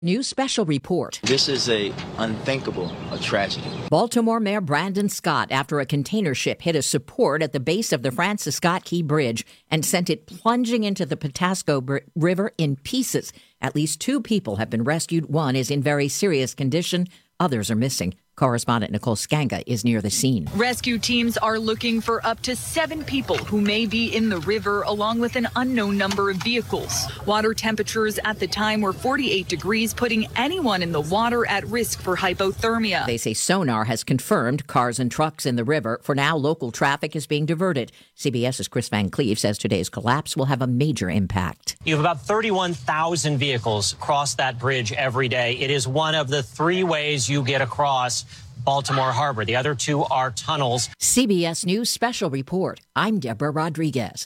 New special report. This is a tragedy. Baltimore Mayor Brandon Scott after a container ship hit a support at the base of the Francis Scott Key Bridge and sent it plunging into the Patapsco River in pieces. At least 2 people have been rescued. One is in very serious condition. Others are missing. Correspondent Nicole Skanga is near the scene. Rescue teams are looking for up to 7 people who may be in the river, along with an unknown number of vehicles. Water temperatures at the time were 48 degrees, putting anyone in the water at risk for hypothermia. They say sonar has confirmed cars and trucks in the river. For now, local traffic is being diverted. CBS's Chris Van Cleve says today's collapse will have a major impact. You have about 31,000 vehicles cross that bridge every day. It is one of the 3 ways you get across Baltimore Harbor. The other 2 are tunnels. CBS News Special Report. I'm Deborah Rodriguez.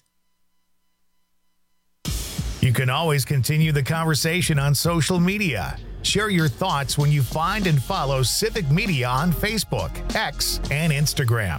You can always continue the conversation on social media. Share your thoughts when you find and follow Civic Media on Facebook, X, and Instagram.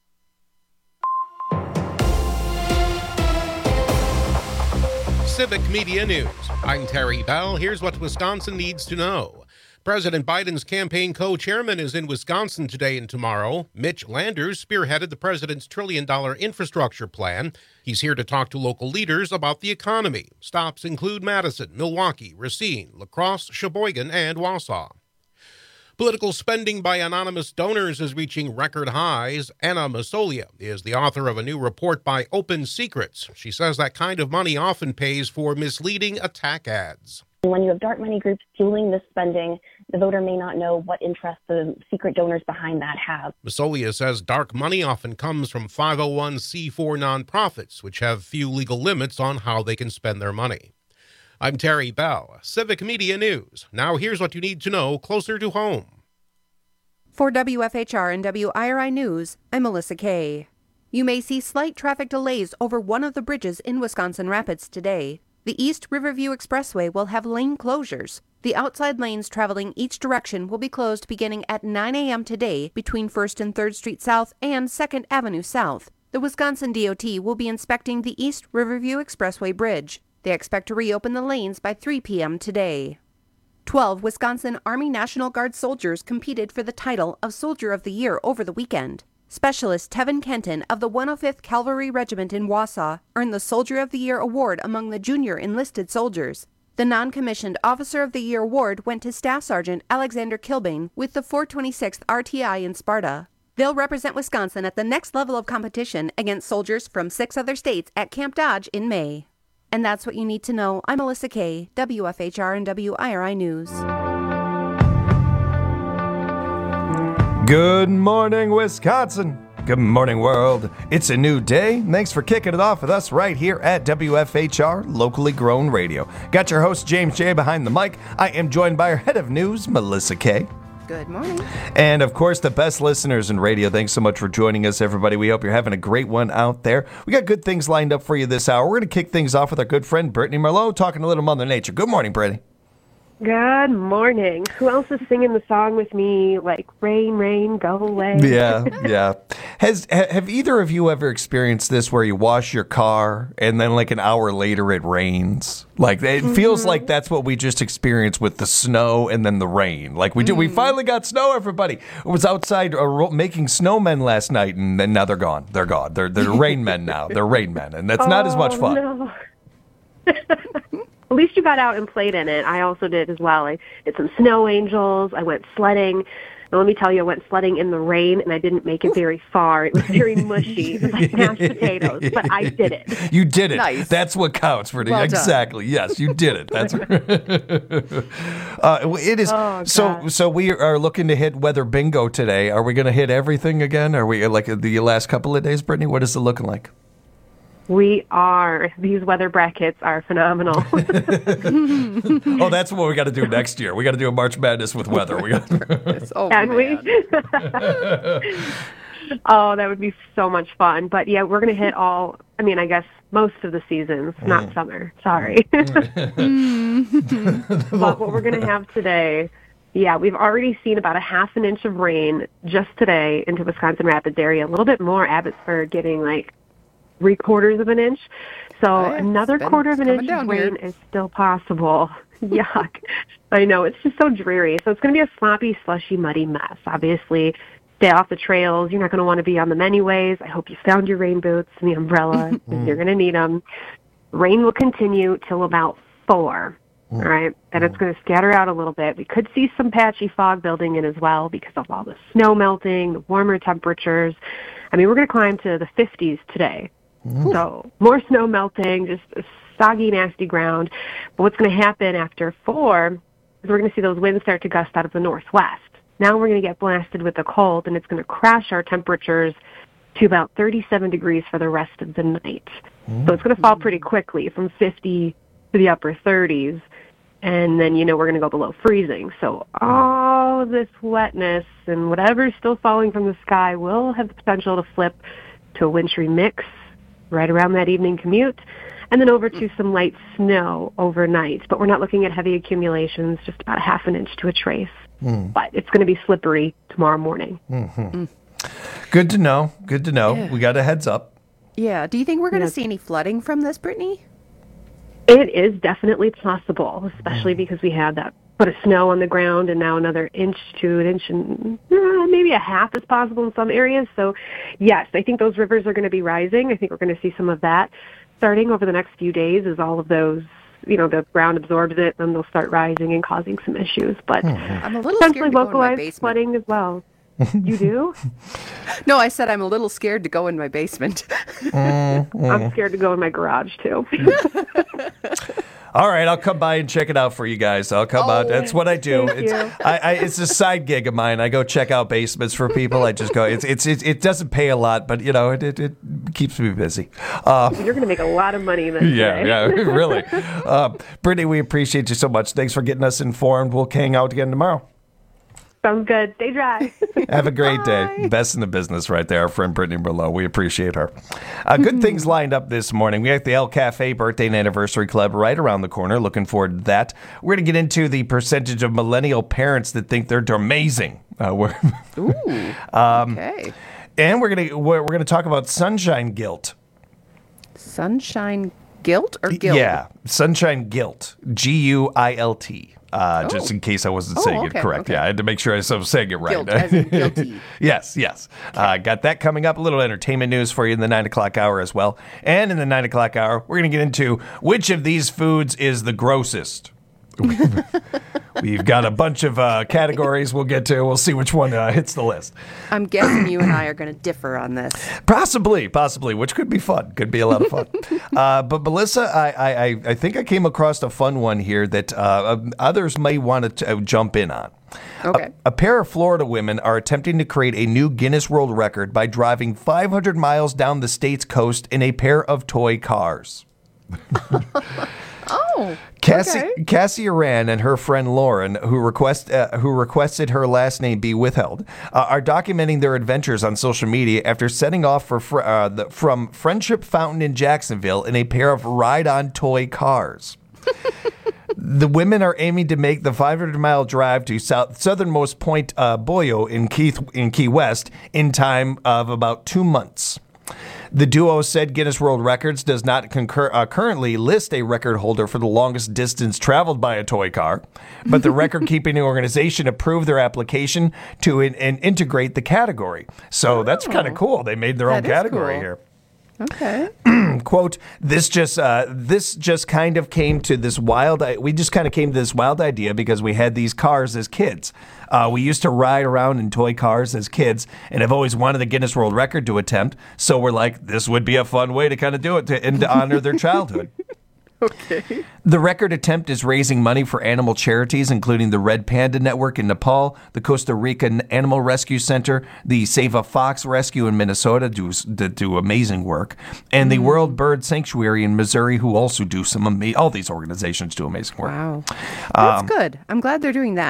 Civic Media News. I'm Terry Bell. Here's what Wisconsin needs to know. President Biden's campaign co-chairman is in Wisconsin today and tomorrow. Mitch Landers spearheaded the president's $1 trillion infrastructure plan. He's here to talk to local leaders about the economy. Stops include Madison, Milwaukee, Racine, La Crosse, Sheboygan, and Wausau. Political spending by anonymous donors is reaching record highs. Anna Masolia is the author of a new report by Open Secrets. She says that kind of money often pays for misleading attack ads. When you have dark money groups fueling this spending, the voter may not know what interest the secret donors behind that have. Masolia says dark money often comes from 501c4 nonprofits, which have few legal limits on how they can spend their money. I'm Terry Bell, Civic Media News. Now here's what you need to know closer to home. For WFHR and WIRI News, I'm Melissa Kay. You may see slight traffic delays over one of the bridges in Wisconsin Rapids today. The East Riverview Expressway will have lane closures. The outside lanes traveling each direction will be closed beginning at 9 a.m. today between 1st and 3rd Street South and 2nd Avenue South. The Wisconsin DOT will be inspecting the East Riverview Expressway Bridge. They expect to reopen the lanes by 3 p.m. today. 12 Wisconsin Army National Guard soldiers competed for the title of Soldier of the Year over the weekend. Specialist Tevin Kenton of the 105th Cavalry Regiment in Wausau earned the Soldier of the Year award among the junior enlisted soldiers. The non-commissioned Officer of the Year award went to Staff Sergeant Alexander Kilbane with the 426th RTI in Sparta. They'll represent Wisconsin at the next level of competition against soldiers from 6 other states at Camp Dodge in May. And that's what you need to know. I'm Melissa Kay, WFHR and WIRI News. Good morning, Wisconsin. Good morning, world. It's a new day. Thanks for kicking it off with us right here at WFHR, locally grown radio. Got your host, James J., behind the mic. I am joined by our head of news, Melissa Kay. Good morning. And, of course, the best listeners in radio. Thanks so much for joining us, everybody. We hope you're having a great one out there. We got good things lined up for you this hour. We're going to kick things off with our good friend, Brittany Merlot, talking a little Mother Nature. Good morning, Brittany. Good morning. Who else is singing the song with me, like, rain, rain, go away? Yeah. Have either of you ever experienced this where you wash your car and then like an hour later it rains? Like, it feels like that's what we just experienced with the snow and then the rain. Like, we finally got snow, everybody. It was outside making snowmen last night, and then now they're gone. They're gone. They're rain men now. They're rain men, and that's not as much fun. No. At least you got out and played in it. I also did as well. I did some snow angels. I went sledding. And let me tell you, I went sledding in the rain, and I didn't make it very far. It was very mushy. It was like mashed potatoes, but I did it. You did it. Nice. That's what counts for Well exactly. Yes, you did it. That's it is. Oh, so we are looking to hit weather bingo today. Are we going to hit everything again? Are we like the last couple of days, Brittany? What is it looking like? We are. These weather brackets are phenomenal. Oh, that's what we got to do next year. We got to do a March Madness with weather. Can we? Oh, that would be so much fun. But yeah, we're going to hit I guess most of the seasons, not summer. Sorry. But what we're going to have today, we've already seen about a half an inch of rain just today into Wisconsin Rapids area. A little bit more, Abbotsford getting like 3/4 of an inch. So another quarter of an inch of rain is still possible. Yuck. I know. It's just so dreary. So it's going to be a sloppy, slushy, muddy mess. Obviously, stay off the trails. You're not going to want to be on them anyways. I hope you found your rain boots and the umbrella because you're going to need them. Rain will continue till about 4. All right. Then it's going to scatter out a little bit. We could see some patchy fog building in as well because of all the snow melting, the warmer temperatures. I mean, we're going to climb to the 50s today. So more snow melting, just soggy, nasty ground. But what's going to happen after 4 is we're going to see those winds start to gust out of the northwest. Now we're going to get blasted with the cold, and it's going to crash our temperatures to about 37 degrees for the rest of the night. So it's going to fall pretty quickly from 50 to the upper 30s. And then, we're going to go below freezing. So all of this wetness and whatever's still falling from the sky will have the potential to flip to a wintry mix right around that evening commute, and then over to some light snow overnight. But we're not looking at heavy accumulations, just about 1/2 inch to a trace. But it's going to be slippery tomorrow morning. Good to know. Good to know. Yeah. We got a heads up. Yeah. Do you think we're going to see any flooding from this, Brittany? It is definitely possible, especially because we had that foot of snow on the ground, and now another inch to an inch and maybe a half is possible in some areas. So, yes, I think those rivers are going to be rising. I think we're going to see some of that starting over the next few days as all of those, the ground absorbs it, and they'll start rising and causing some issues. But I'm a little scared to go in my localized basement. flooding as well. You do? No, I said I'm a little scared to go in my basement. I'm scared to go in my garage, too. All right, I'll come by and check it out for you guys. I'll come out. That's what I do. It's a side gig of mine. I go check out basements for people. I just go. It doesn't pay a lot, but it keeps me busy. You're going to make a lot of money then. Yeah, really. Brittany, we appreciate you so much. Thanks for getting us informed. We'll hang out again tomorrow. Sounds good. Stay dry. Have a great day. Best in the business right there, our friend Brittany Merlot. We appreciate her. Good things lined up this morning. We got the El Cafe Birthday and Anniversary Club right around the corner. Looking forward to that. We're going to get into the percentage of millennial parents that think they're amazing. Okay. And we're going to talk about sunshine guilt. Sunshine guilt or guilt? Yeah, sunshine guilt. Guilt. Just in case I wasn't saying it correct. Okay. Yeah, I had to make sure I was saying it right. Guilt, as in guilty. Yes. Okay. Got that coming up. A little entertainment news for you in the 9 o'clock hour as well. And in the 9 o'clock hour, we're going to get into which of these foods is the grossest. We've got a bunch of categories we'll get to. We'll see which one hits the list. I'm guessing you and I are going to differ on this. Possibly, which could be fun. Could be a lot of fun. But Melissa, I think I came across a fun one here that others may want to jump in on. Okay. A pair of Florida women are attempting to create a new Guinness World Record by driving 500 miles down the state's coast in a pair of toy cars. Cassie Aran and her friend Lauren, who requested her last name be withheld, are documenting their adventures on social media after setting off from Friendship Fountain in Jacksonville in a pair of ride-on toy cars. The women are aiming to make the 500-mile drive to southernmost Point Boyo in Key West in time of about 2 months. The duo said Guinness World Records does not currently list a record holder for the longest distance traveled by a toy car, but the record-keeping organization approved their application to integrate the category. So that's kind of cool. They made their own category here. Okay. Quote, this just kind of came to this wild idea because we had these cars as kids. We used to ride around in toy cars as kids, and I've always wanted the Guinness World Record to attempt. So we're like, this would be a fun way to kind of do it and to honor their childhood. Okay. The record attempt is raising money for animal charities, including the Red Panda Network in Nepal, the Costa Rica Animal Rescue Center, the Save a Fox Rescue in Minnesota do amazing work, and the World Bird Sanctuary in Missouri, who also do all these organizations do amazing work. Wow. That's good. I'm glad they're doing that.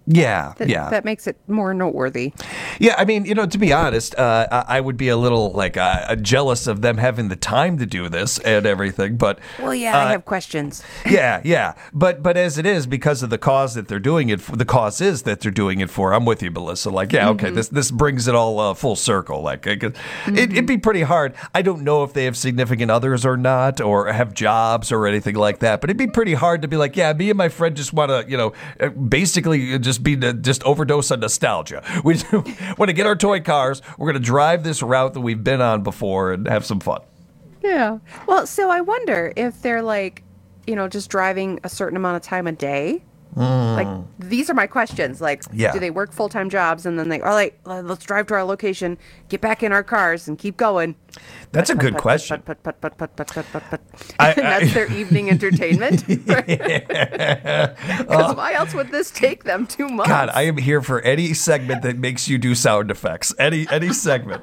Yeah, That makes it more noteworthy. Yeah, I mean, to be honest, I would be a little jealous of them having the time to do this and everything. But well, I have questions. Yeah. But as it is, because of the cause that they're doing it for, the cause is that they're doing it for. I'm with you, Melissa. Okay, this brings it all full circle. It'd be pretty hard. I don't know if they have significant others or not, or have jobs or anything like that. But it'd be pretty hard to be like, yeah, me and my friend just want to, basically just overdose on nostalgia. We want to get our toy cars. We're going to drive this route that we've been on before and have some fun. Yeah. Well, so I wonder if they're just driving a certain amount of time a day. These are my questions. Do they work full-time jobs and then they are like, let's drive to our location, get back in our cars and keep going? That's a good question. That's their evening entertainment. Because why else would this take them 2 months? God, I am here for any segment that makes you do sound effects. Any segment.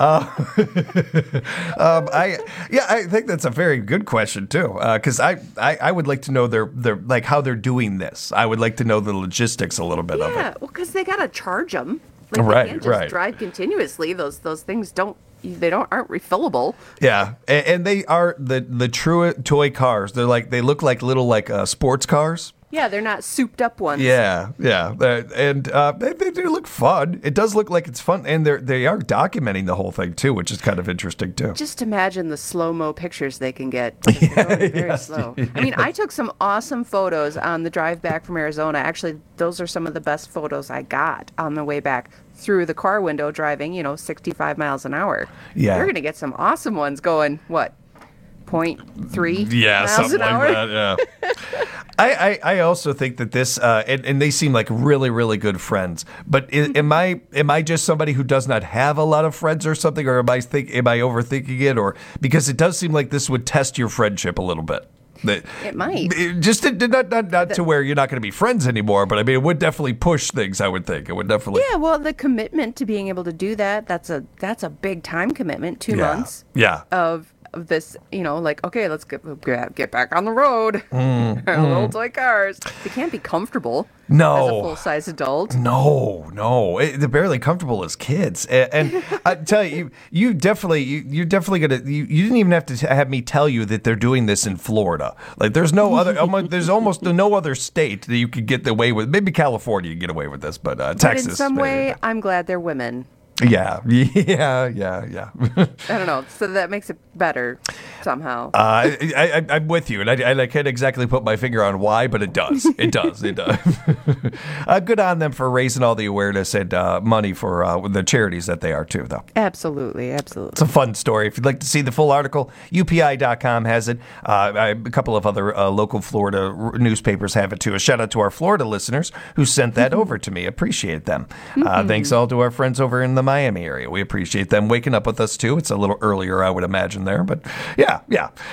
I think that's a very good question too. Because I would like to know their how they're doing this. I would like to know the logistics a little bit of it. Yeah, well, because they gotta charge them. They can't just drive continuously. Those things aren't refillable. Yeah, and they are the true toy cars. They look like little sports cars. Yeah, they're not souped up ones. Yeah, and they do look fun. It does look like it's fun, and they are documenting the whole thing too, which is kind of interesting too. Just imagine the slow-mo pictures they can get. Very slow. I mean, I took some awesome photos on the drive back from Arizona. Actually, those are some of the best photos I got on the way back through the car window driving, 65 miles an hour. Yeah. You're going to get some awesome ones going, 0.3 miles something an hour? like that, yeah. I also think that this, and they seem like really, really good friends. But am I just somebody who does not have a lot of friends or something, or am I overthinking it, or because it does seem like this would test your friendship a little bit? It might. Just not to where you're not going to be friends anymore, but I mean, it would definitely push things, I would think. It would definitely. Yeah, well, the commitment to being able to do that's a big time commitment, 2 months. Yeah. Of this, okay, let's get back on the road. Little toy cars. They can't be comfortable. No. As a full-size adult. No. They're barely comfortable as kids. And I tell you, you're definitely gonna. You didn't even have to have me tell you that they're doing this in Florida. There's no other. There's almost no other state that you could get away with. Maybe California you get away with this, but Texas. But in some way, I'm glad they're women. Yeah. I don't know. So that makes it better somehow. I'm with you, and I can't exactly put my finger on why, but it does. It does. Good on them for raising all the awareness and money for the charities that they are too, though. Absolutely. It's a fun story. If you'd like to see the full article, UPI.com has it. A couple of other local Florida newspapers have it too. A shout out to our Florida listeners who sent that over to me. Appreciate them. Thanks all to our friends over in the Miami area. We appreciate them waking up with us too. It's a little earlier, I would imagine, there, but yeah.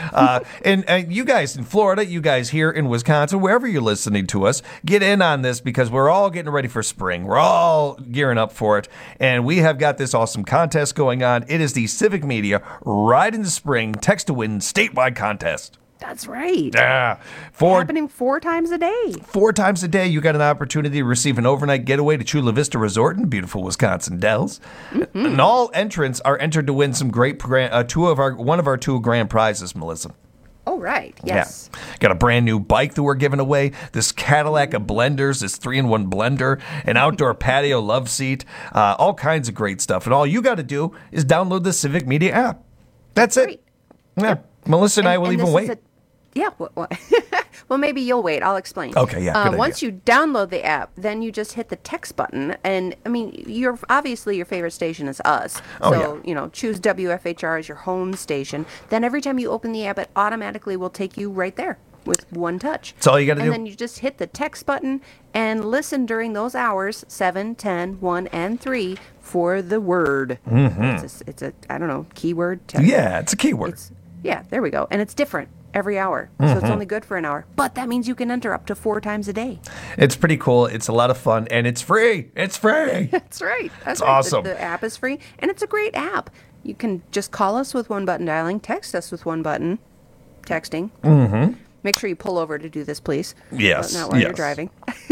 And you guys in Florida, you guys here in Wisconsin, wherever you're listening to us, get in on this because we're all getting ready for spring. We're all gearing up for it, and we have got this awesome contest going on. It is the Civic Media Ride into Spring Text to Win statewide contest. That's right. Yeah. Happening 4 times a day. 4 times a day, you got an opportunity to receive an overnight getaway to Chula Vista Resort in beautiful Wisconsin Dells. And all entrants are entered to win some great one of our 2 grand prizes, Melissa. Oh, right. Yes. Yeah. Got a brand new bike that we're giving away, this Cadillac of blenders, this 3-in-1 blender, an outdoor patio love seat, all kinds of great stuff. And all you got to do is download the Civic Media app. That's it. Great. Yeah. Yep. Melissa and I will even wait. Yeah. Well, maybe you'll wait. I'll explain. Okay, yeah. Once you download the app, then you just hit the text button. And, I mean, your favorite station is us. Choose WFHR as your home station. Then every time you open the app, it automatically will take you right there with one touch. That's all you got to do. And then you just hit the text button and listen during those hours, 7, 10, 1, and 3, for the word. It's a I don't know, keyword. Text. Yeah, it's a keyword. Yeah, there we go. And it's different every hour. So it's only good for an hour. But that means you can enter up to 4 times a day. It's pretty cool. It's a lot of fun. And it's free. It's free. That's right. That's right. Awesome. The app is free. And it's a great app. You can just call us with 1 button dialing, text us with 1 button texting. Make sure you pull over to do this, please. Yes. Not while you're driving.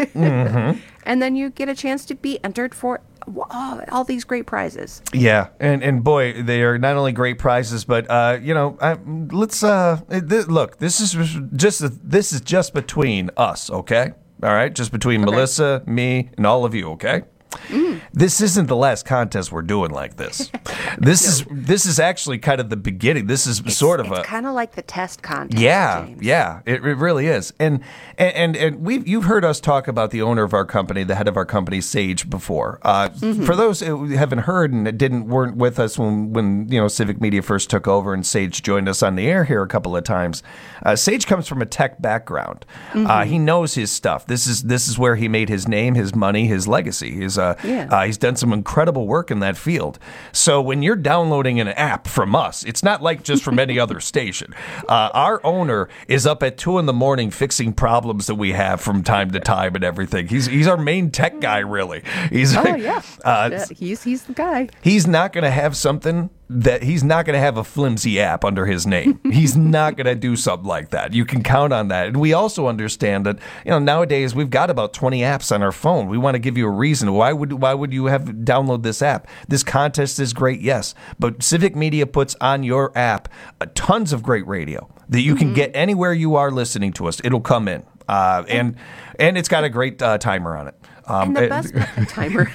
And then you get a chance to be entered for all these great prizes. Yeah, and boy, they are not only great prizes, but let's look. This is just between us, okay? All right, just between Melissa, me, and all of you, okay? This isn't the last contest we're doing like this. This is actually kind of the beginning. This is it's kind of like the test contest. Yeah, James. yeah, it really is. And you've heard us talk about the owner of our company, the head of our company, Sage, before. For those who haven't heard and weren't with us when Civic Media first took over and Sage joined us on the air here a couple of times, Sage comes from a tech background. He knows his stuff. This is where he made his name, his money, his legacy. He's done some incredible work in that field. So when you're downloading an app from us, it's not like just from any other station. Our owner is up at 2 a.m. fixing problems that we have from time to time and everything. He's our main tech guy, really. He's he's the guy. He's not going to have something that he's not going to have a flimsy app under his name. He's not going to do something like that. You can count on that. And we also understand that nowadays we've got about 20 apps on our phone. We want to give you a reason. Why would you have download this app? This contest is great, yes, but Civic Media puts on your app tons of great radio that you can get anywhere you are listening to us. It'll come in, and it's got a great timer on it. And the best timer.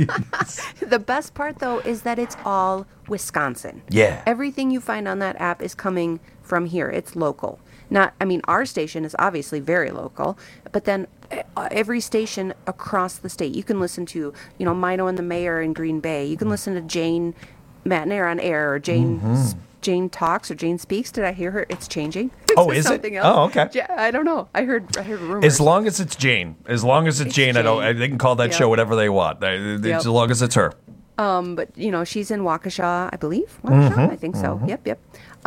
The best part, though, is that it's all Wisconsin. Yeah. Everything you find on that app is coming from here. It's local. Our station is obviously very local, but then every station across the state, you can listen to, Mino and the Mayor in Green Bay. You can listen to Jane McNair on air, or Jane Talks or Jane Speaks. Did I hear her? It's changing. Oh, is it? Else. Oh, okay. I don't know. I heard rumors. As long as it's Jane. As long as it's Jane. They can call that show whatever they want. As long as it's her. But she's in Waukesha, I believe. Waukesha, I think so. Yep.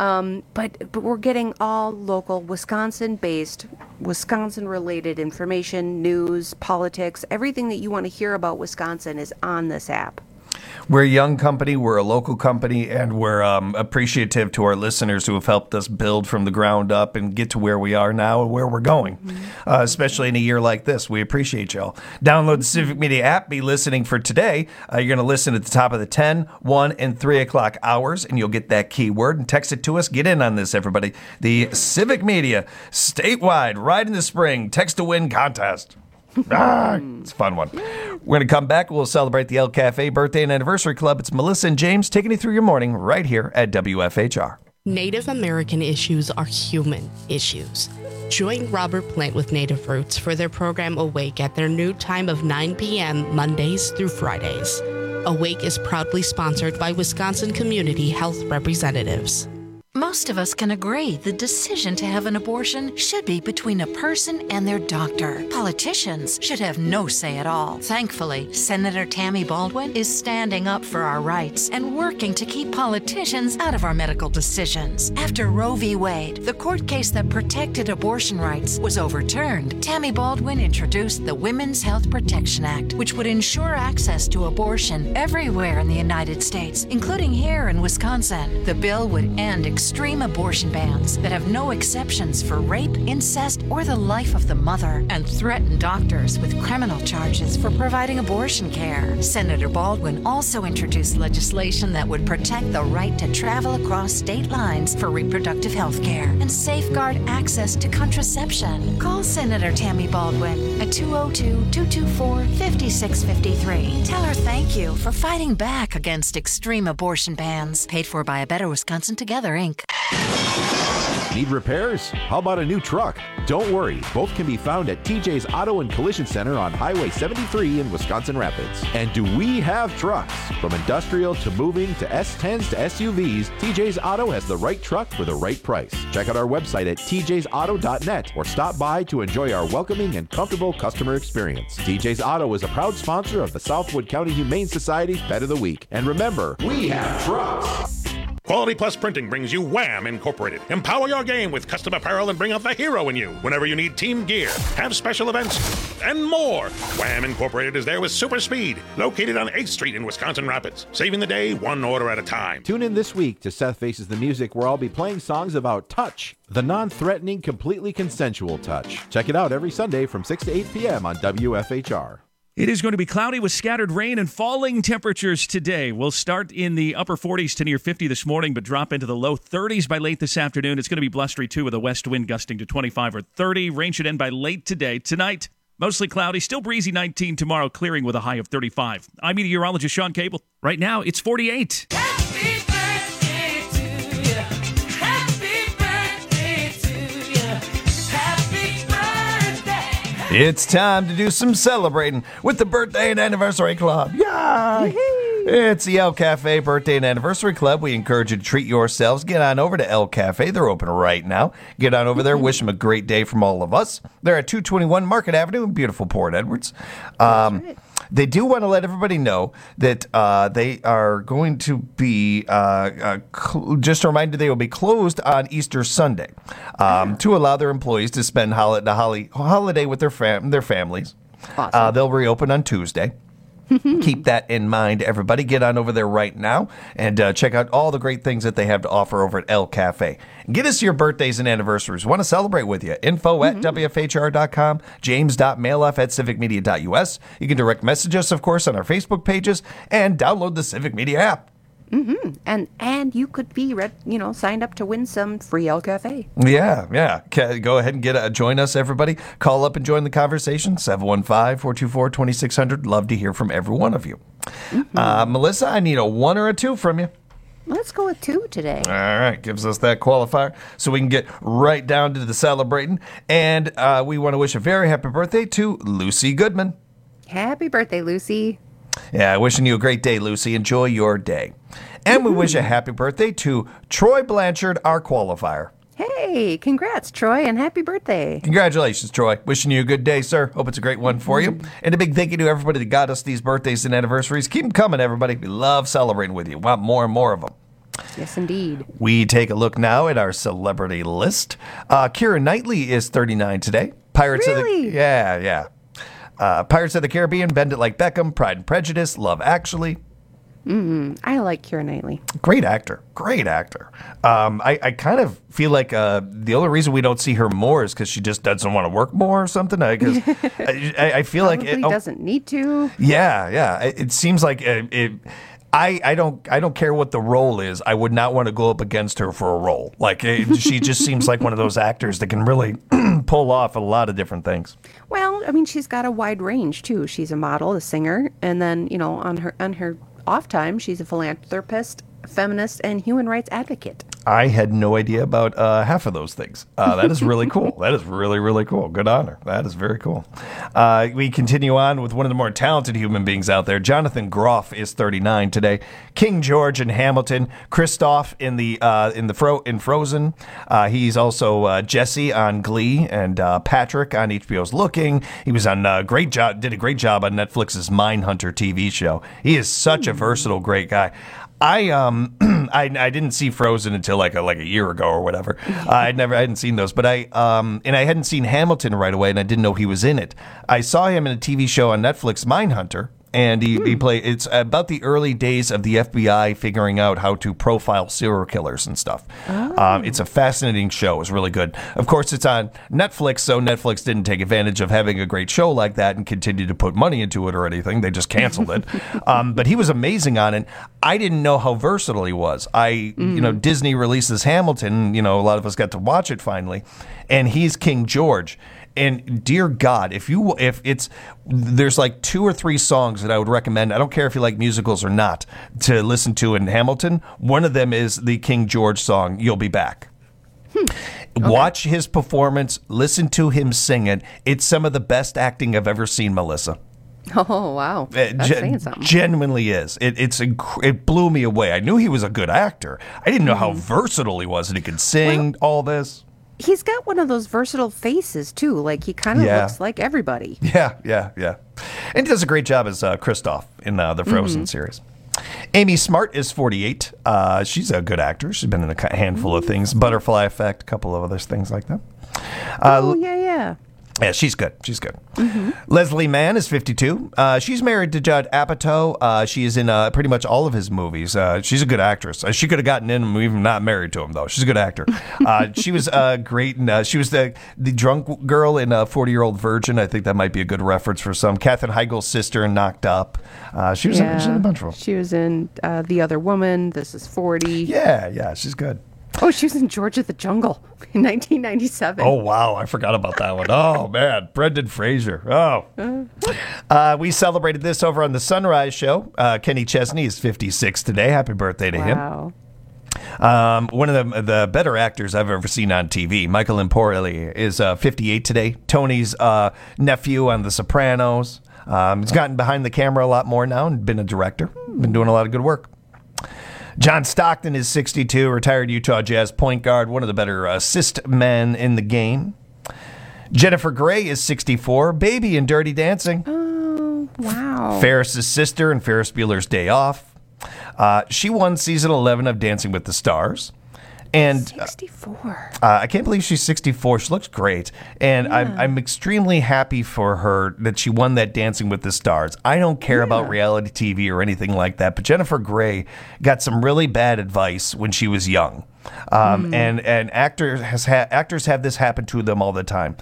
But we're getting all local, Wisconsin-based, Wisconsin-related information, news, politics, everything that you want to hear about Wisconsin is on this app. We're a young company, we're a local company, and we're appreciative to our listeners who have helped us build from the ground up and get to where we are now and where we're going, especially in a year like this. We appreciate y'all. Download the Civic Media app, be listening for today. You're going to listen at the top of the 10, 1, and 3 o'clock hours, and you'll get that keyword and text it to us. Get in on this, everybody. The Civic Media statewide Ride in the Spring Text to Win contest. It's a fun one. We're going to come back. We'll celebrate the El Cafe Birthday and Anniversary Club. It's Melissa and James taking you through your morning right here at WFHR. Native American issues are human issues. Join Robert Plant with Native Roots for their program Awake at their new time of 9 p.m. Mondays through Fridays. Awake is proudly sponsored by Wisconsin Community Health Representatives. Most of us can agree the decision to have an abortion should be between a person and their doctor. Politicians should have no say at all. Thankfully, Senator Tammy Baldwin is standing up for our rights and working to keep politicians out of our medical decisions. After Roe v. Wade, the court case that protected abortion rights, was overturned, Tammy Baldwin introduced the Women's Health Protection Act, which would ensure access to abortion everywhere in the United States, including here in Wisconsin. The bill would end extreme abortion bans that have no exceptions for rape, incest, or the life of the mother, and threaten doctors with criminal charges for providing abortion care. Senator Baldwin also introduced legislation that would protect the right to travel across state lines for reproductive health care and safeguard access to contraception. Call Senator Tammy Baldwin at 202-224-5653. Tell her thank you for fighting back against extreme abortion bans. Paid for by A Better Wisconsin Together, Inc. Need repairs? How about a new truck? Don't worry, both can be found at TJ's Auto and Collision Center on Highway 73 in Wisconsin Rapids. And do we have trucks? From industrial to moving to S10s to SUVs, TJ's Auto has the right truck for the right price. Check out our website at tjsauto.net or stop by to enjoy our welcoming and comfortable customer experience. TJ's Auto is a proud sponsor of the Southwood County Humane Society's Pet of the Week. And remember, we have trucks! Quality Plus Printing brings you Wham! Incorporated. Empower your game with custom apparel and bring out the hero in you whenever you need team gear, have special events, and more. Wham! Incorporated is there with super speed, located on 8th Street in Wisconsin Rapids, saving the day one order at a time. Tune in this week to Seth Faces the Music, where I'll be playing songs about touch, the non-threatening, completely consensual touch. Check it out every Sunday from 6 to 8 p.m. on WFHR. It is going to be cloudy with scattered rain and falling temperatures today. We'll start in the upper 40s to near 50 this morning, but drop into the low 30s by late this afternoon. It's going to be blustery, too, with a west wind gusting to 25 or 30. Rain should end by late today. Tonight, mostly cloudy, still breezy 19 tomorrow, clearing with a high of 35. I'm meteorologist Sean Cable. Right now, it's 48. It's time to do some celebrating with the Birthday and Anniversary Club. Yay! It's the El Cafe Birthday and Anniversary Club. We encourage you to treat yourselves. Get on over to El Cafe. They're open right now. Get on over there. Wish them a great day from all of us. They're at 221 Market Avenue in beautiful Port Edwards. Right. They do want to let everybody know that they are going to be, just a reminder, they will be closed on Easter Sunday to allow their employees to spend the holiday with their families. Awesome. They'll reopen on Tuesday. Keep that in mind, everybody. Get on over there right now and check out all the great things that they have to offer over at El Cafe. Get us your birthdays and anniversaries. Want to celebrate with you. Info at WFHR.com, james.mailoff@civicmedia.us. You can direct message us, of course, on our Facebook pages and download the Civic Media app. And you could be signed up to win some free El Cafe. Yeah. Go ahead and join us, everybody. Call up and join the conversation. 715-424-2600. Love to hear from every one of you. Melissa, I need a 1 or a 2 from you. Let's go with 2 today. All right. Gives us that qualifier so we can get right down to the celebrating. And we want to wish a very happy birthday to Lucy Goodman. Happy birthday, Lucy. Yeah, wishing you a great day, Lucy. Enjoy your day. And we wish a happy birthday to Troy Blanchard, our qualifier. Hey, congrats, Troy, and happy birthday. Congratulations, Troy. Wishing you a good day, sir. Hope it's a great one for you. And a big thank you to everybody that got us these birthdays and anniversaries. Keep them coming, everybody. We love celebrating with you. Want more and more of them. Yes, indeed. We take a look now at our celebrity list. Keira Knightley is 39 today. Pirates of the... Yeah. Pirates of the Caribbean, Bend It Like Beckham, Pride and Prejudice, Love Actually. I like Keira Knightley. Great actor. I kind of feel like the only reason we don't see her more is because she just doesn't want to work more or something. I feel like it doesn't need to. Yeah. It seems like I don't care what the role is. I would not want to go up against her for a role. She just seems like one of those actors that can really pull off a lot of different things. Well, I mean, she's got a wide range too. She's a model, a singer, and then on her off time, she's a philanthropist, feminist, and human rights advocate. I had no idea about half of those things. That is really cool. That is really, really cool. Good on her. That is very cool. We continue on with one of the more talented human beings out there. Jonathan Groff is 39 today. King George in Hamilton. Kristoff in Frozen. He's also Jesse on Glee and Patrick on HBO's Looking. He was on did a great job on Netflix's Mindhunter TV show. He is such a versatile, great guy. I didn't see Frozen until like a year ago or whatever. I hadn't seen those, but I hadn't seen Hamilton right away, and I didn't know he was in it. I saw him in a TV show on Netflix, Mindhunter. And he played. It's about the early days of the FBI figuring out how to profile serial killers and stuff. It's a fascinating show. It's really good. Of course, it's on Netflix, so Netflix didn't take advantage of having a great show like that and continue to put money into it or anything. They just canceled it. But he was amazing on it. I didn't know how versatile he was. Disney releases Hamilton. A lot of us got to watch it finally, and he's King George. And dear God, there's like 2 or 3 songs that I would recommend. I don't care if you like musicals or not, to listen to in Hamilton. One of them is the King George song, You'll Be Back. Okay. Watch his performance, listen to him sing it. It's some of the best acting I've ever seen, Melissa. Oh, wow. That's saying something. Genuinely is. It blew me away. I knew he was a good actor. I didn't know how versatile he was, and he could sing all this. He's got one of those versatile faces, too. Like, he kind of looks like everybody. Yeah. And he does a great job as Kristoff in the Frozen series. Amy Smart is 48. She's a good actor. She's been in a handful of things. Butterfly Effect, a couple of other things like that. Yeah. Yeah, she's good. She's good. Leslie Mann is 52. She's married to Judd Apatow. She is in pretty much all of his movies. She's a good actress. She could have gotten in him even not married to him, though. She's a good actor. She was great. She was the drunk girl in 40-Year-Old Virgin. I think that might be a good reference for some. Katherine Heigl's sister in Knocked Up. She was in a bunch of them. She was in The Other Woman. This is 40. Yeah, she's good. Oh, she was in George of the Jungle in 1997. Oh, wow. I forgot about that one. Oh, man. Brendan Fraser. Oh. We celebrated this over on the Sunrise Show. Kenny Chesney is 56 today. Happy birthday to him. One of the better actors I've ever seen on TV, Michael Imperioli, is 58 today. Tony's nephew on The Sopranos. He's gotten behind the camera a lot more now and been a director. Been doing a lot of good work. John Stockton is 62, retired Utah Jazz point guard, one of the better assist men in the game. Jennifer Grey is 64, baby in Dirty Dancing. Oh, wow. Ferris's sister in Ferris Bueller's Day Off. She won season 11 of Dancing with the Stars. And 64. I can't believe she's 64. She looks great. And I'm extremely happy for her that she won that Dancing with the Stars. I don't care about reality TV or anything like that, but Jennifer Grey got some really bad advice when she was young. And actors have this happen to them all the time.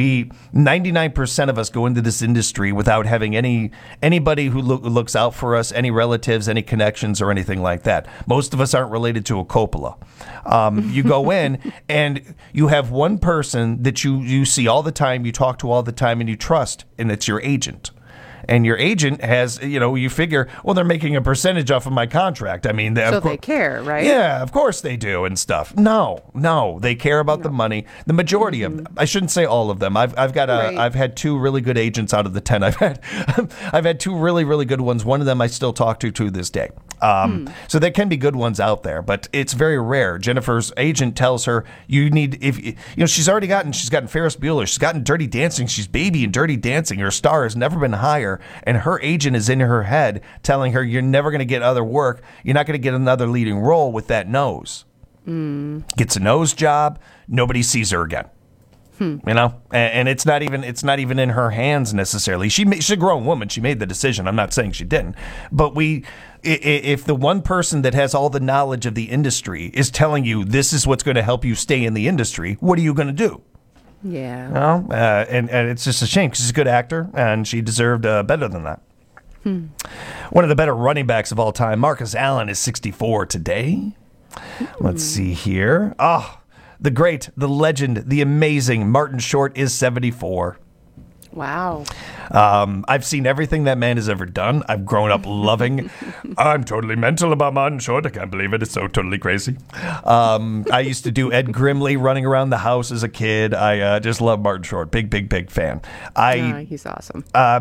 99% of us go into this industry without having anybody who looks out for us, any relatives, any connections, or anything like that. Most of us aren't related to a Coppola. You go in and you have one person that you see all the time, you talk to all the time, and you trust, and it's your agent. And your agent has, you figure, well, they're making a percentage off of my contract. I mean, so they care, right? Yeah, of course they do and stuff. No, they care about the money. The majority of them. I shouldn't say all of them. I've had 2 really good agents out of the 10 I've had. I've had 2 really, really good ones. One of them I still talk to this day. So there can be good ones out there, but it's very rare. Jennifer's agent tells her she's gotten Ferris Bueller, she's gotten Dirty Dancing, she's baby in Dirty Dancing. Her star has never been higher, and her agent is in her head telling her you're never going to get other work. You're not going to get another leading role with that nose. Gets a nose job. Nobody sees her again. And it's not even in her hands necessarily. She's a grown woman. She made the decision. I'm not saying she didn't, but if the one person that has all the knowledge of the industry is telling you this is what's going to help you stay in the industry, what are you going to do? Yeah. And it's just a shame because she's a good actor and she deserved better than that. One of the better running backs of all time, Marcus Allen, is 64 today. Let's see here. The great, the legend, the amazing Martin Short is 74. Wow. I've seen everything that man has ever done. I've grown up loving. I'm totally mental about Martin Short. I can't believe it. It's so totally crazy. I used to do Ed Grimley running around the house as a kid. I just love Martin Short. Big fan. He's awesome.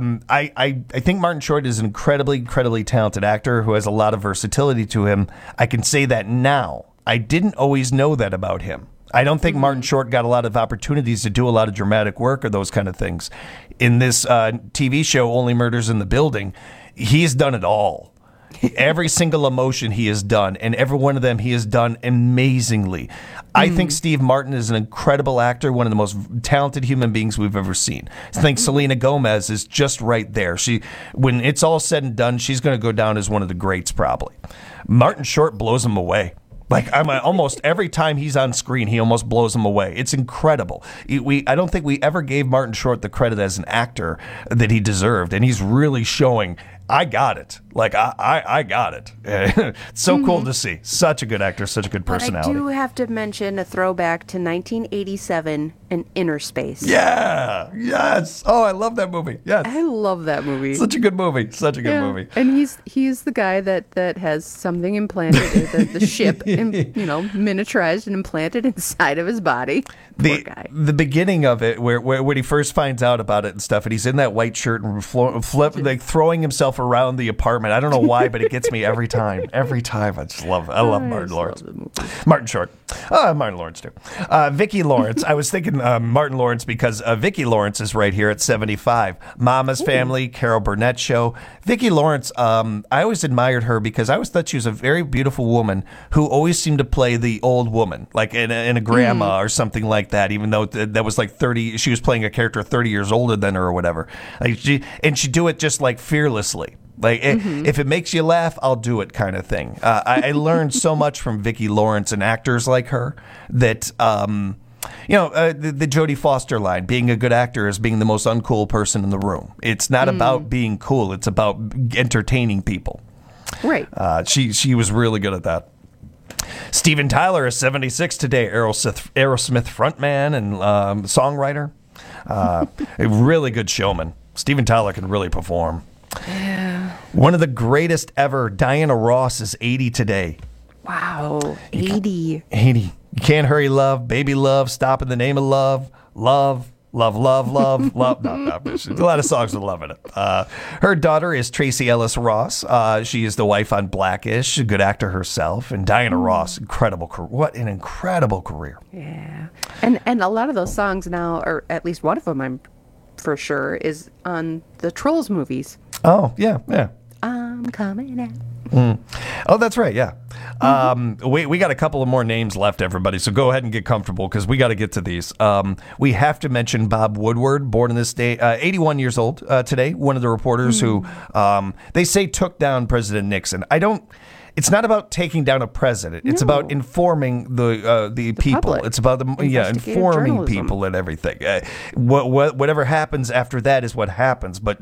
I think Martin Short is an incredibly talented actor who has a lot of versatility to him. I can say that now. I didn't always know that about him. I don't think Martin Short got a lot of opportunities to do a lot of dramatic work or those kind of things. In this TV show, Only Murders in the Building, he's done it all. Every single emotion he has done, and every one of them he has done amazingly. I think Steve Martin is an incredible actor, one of the most talented human beings we've ever seen. I think Selena Gomez is just right there. When it's all said and done, she's going to go down as one of the greats probably. Martin Short blows him away. Like almost every time he's on screen, he almost blows him away. It's incredible. I don't think we ever gave Martin Short the credit as an actor that he deserved, and he's really showing. I got it. Like I got it. It's so cool to see. Such a good actor, such a good personality. But I do have to mention a throwback to 1987 and Inner Space. Yeah. Yes. Oh, I love that movie. Yes. I love that movie. Such a good movie. Such a good movie. And he's the guy that has something implanted, the ship, miniaturized and implanted inside of his body. Poor guy. The beginning of it, where when he first finds out about it and stuff, and he's in that white shirt and throwing himself himself around the apartment. I don't know why, but it gets me every time. Every time. I love Martin Lawrence. Martin Short. Martin Lawrence, too. Vicki Lawrence. I was thinking Martin Lawrence because Vicki Lawrence is right here at 75. Mama's Family, Carol Burnett Show. Vicki Lawrence, I always admired her because I always thought she was a very beautiful woman who always seemed to play the old woman, like in a grandma or something like that, even though that was like 30, she was playing a character 30 years older than her or whatever. Like she'd do it just like fearlessly. Like, if it makes you laugh, I'll do it kind of thing. I learned so much from Vicki Lawrence and actors like her that, the Jodie Foster line, being a good actor is being the most uncool person in the room. It's not about being cool. It's about entertaining people. Right. She was really good at that. Steven Tyler is 76 today, Aerosmith frontman and songwriter. A really good showman. Steven Tyler can really perform. Yeah. One of the greatest ever, Diana Ross, is 80 today. Wow, 80. 80. You Can't Hurry Love, Baby Love, Stop in the Name of Love, Love. No, there's a lot of songs with love in it. Her daughter is Tracy Ellis Ross. She is the wife on Blackish, a good actor herself. And Diana Ross, incredible career. What an incredible career. Yeah. And a lot of those songs now, or at least one of them, I'm for sure, is on the Trolls movies. Oh, yeah. I'm coming out. Oh, that's right, yeah. We got a couple of more names left, everybody, so go ahead and get comfortable because we got to get to these. We have to mention Bob Woodward, born in this day, 81 years old today, one of the reporters who they say took down President Nixon. It's not about taking down a president. It's about informing the people. Public. It's about informing journalism. people and everything. Whatever happens after that is what happens. But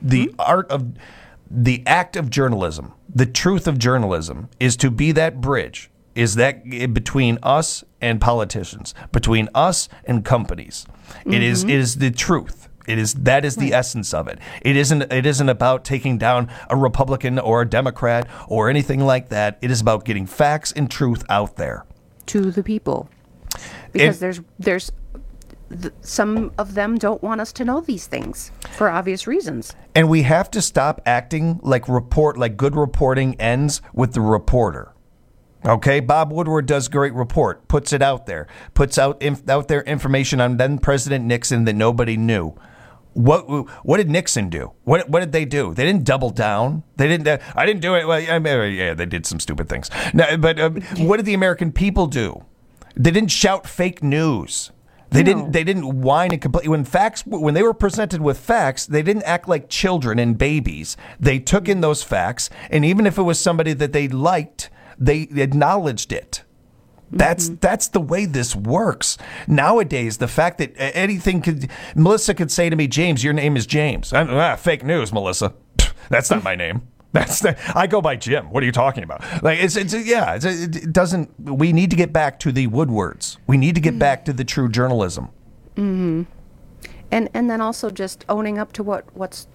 the act of journalism, the truth of journalism, is to be that bridge. Is that between us and politicians, between us and companies? It is the truth. That is the essence of it. It isn't about taking down a Republican or a Democrat or anything like that. It is about getting facts and truth out there to the people, because there's some of them don't want us to know these things for obvious reasons. And we have to stop acting like good reporting ends with the reporter. Okay, Bob Woodward does great report, puts it out there, puts out there information on then President Nixon that nobody knew. What did Nixon do? What did they do? They didn't double down. They didn't. I didn't do it. Well, yeah, they did some stupid things. No, but what did the American people do? They didn't shout fake news. They didn't whine and complain. When they were presented with facts, they didn't act like children and babies. They took in those facts, and even if it was somebody that they liked, they acknowledged it. That's the way this works. Nowadays, the fact that Melissa could say to me, James, your name is James. Fake news, Melissa. That's not my name. I go by Jim. What are you talking about? Like it doesn't. We need to get back to the Woodwards. We need to get back to the true journalism. And then also just owning up to what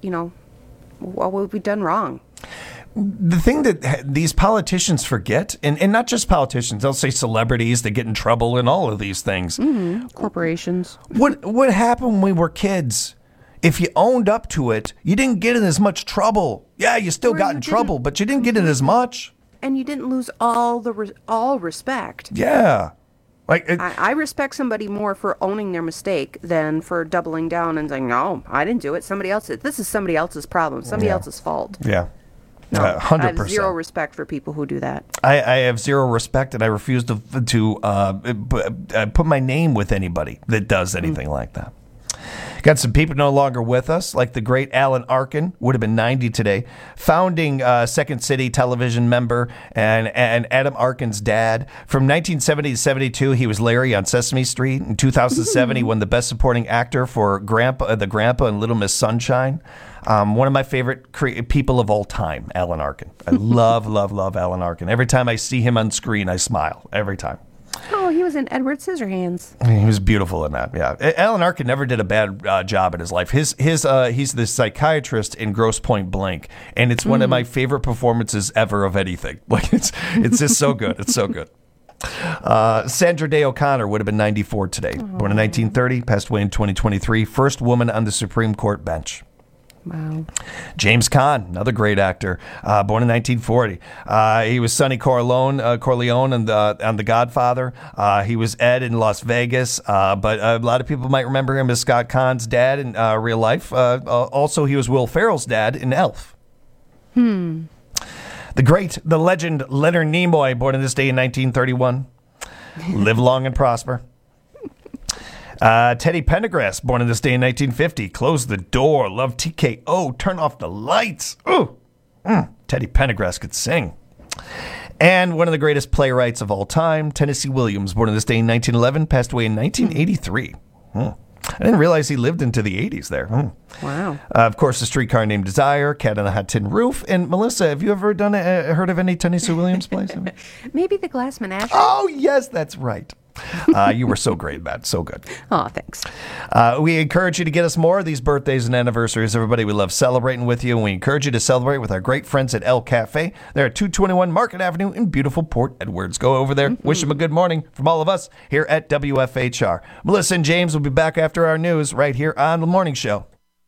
we've done wrong. The thing that these politicians forget, and not just politicians, they'll say celebrities that get in trouble and all of these things. Corporations. What happened when we were kids? If you owned up to it, you didn't get in as much trouble. Yeah, you still got in trouble, but you didn't get in as much. And you didn't lose all respect. Yeah. I respect somebody more for owning their mistake than for doubling down and saying, no, I didn't do it. Somebody else did. This is somebody else's problem, somebody else's fault. Yeah. No, 100%. I have zero respect for people who do that. I have zero respect, and I refuse to put my name with anybody that does anything like that. Got some people no longer with us, like the great Alan Arkin, would have been 90 today, founding Second City television member and Adam Arkin's dad. From 1970 to 72, he was Larry on Sesame Street. In 2007, he won the Best Supporting Actor for the Grandpa in Little Miss Sunshine. One of my favorite people of all time, Alan Arkin. I love Alan Arkin. Every time I see him on screen, I smile. Every time. Oh, he was in Edward Scissorhands. He was beautiful in that. Yeah, Alan Arkin never did a bad job in his life. He's the psychiatrist in Grosse Pointe Blank, and it's one of my favorite performances ever of anything. Like it's just so good. It's so good. Sandra Day O'Connor would have been 94 today. Born in 1930, passed away in 2023. First woman on the Supreme Court bench. Wow. James Caan, another great actor, born in 1940. He was Sonny Corleone on The Godfather. He was Ed in Las Vegas, but a lot of people might remember him as Scott Caan's dad in real life. Also, he was Will Ferrell's dad in Elf. The legend Leonard Nimoy, born on this day in 1931. Live long and prosper. Teddy Pendergrass, born on this day in 1950. Close the door. Love TKO. Turn off the lights. Ooh. Teddy Pendergrass could sing. And one of the greatest playwrights of all time, Tennessee Williams, born on this day in 1911, passed away in 1983. I didn't realize he lived into the 80s there. Wow. Of course, A Streetcar Named Desire, Cat on a Hot Tin Roof. And Melissa, have you ever heard of any Tennessee Williams plays? Maybe The Glass Menagerie. Oh, yes, that's right. You were so great, Matt. So good. Oh, thanks. We encourage you to get us more of these birthdays and anniversaries. Everybody, we love celebrating with you. And we encourage you to celebrate with our great friends at El Cafe. They're at 221 Market Avenue in beautiful Port Edwards. Go over there. Wish them a good morning from all of us here at WFHR. Melissa and James will be back after our news right here on The Morning Show.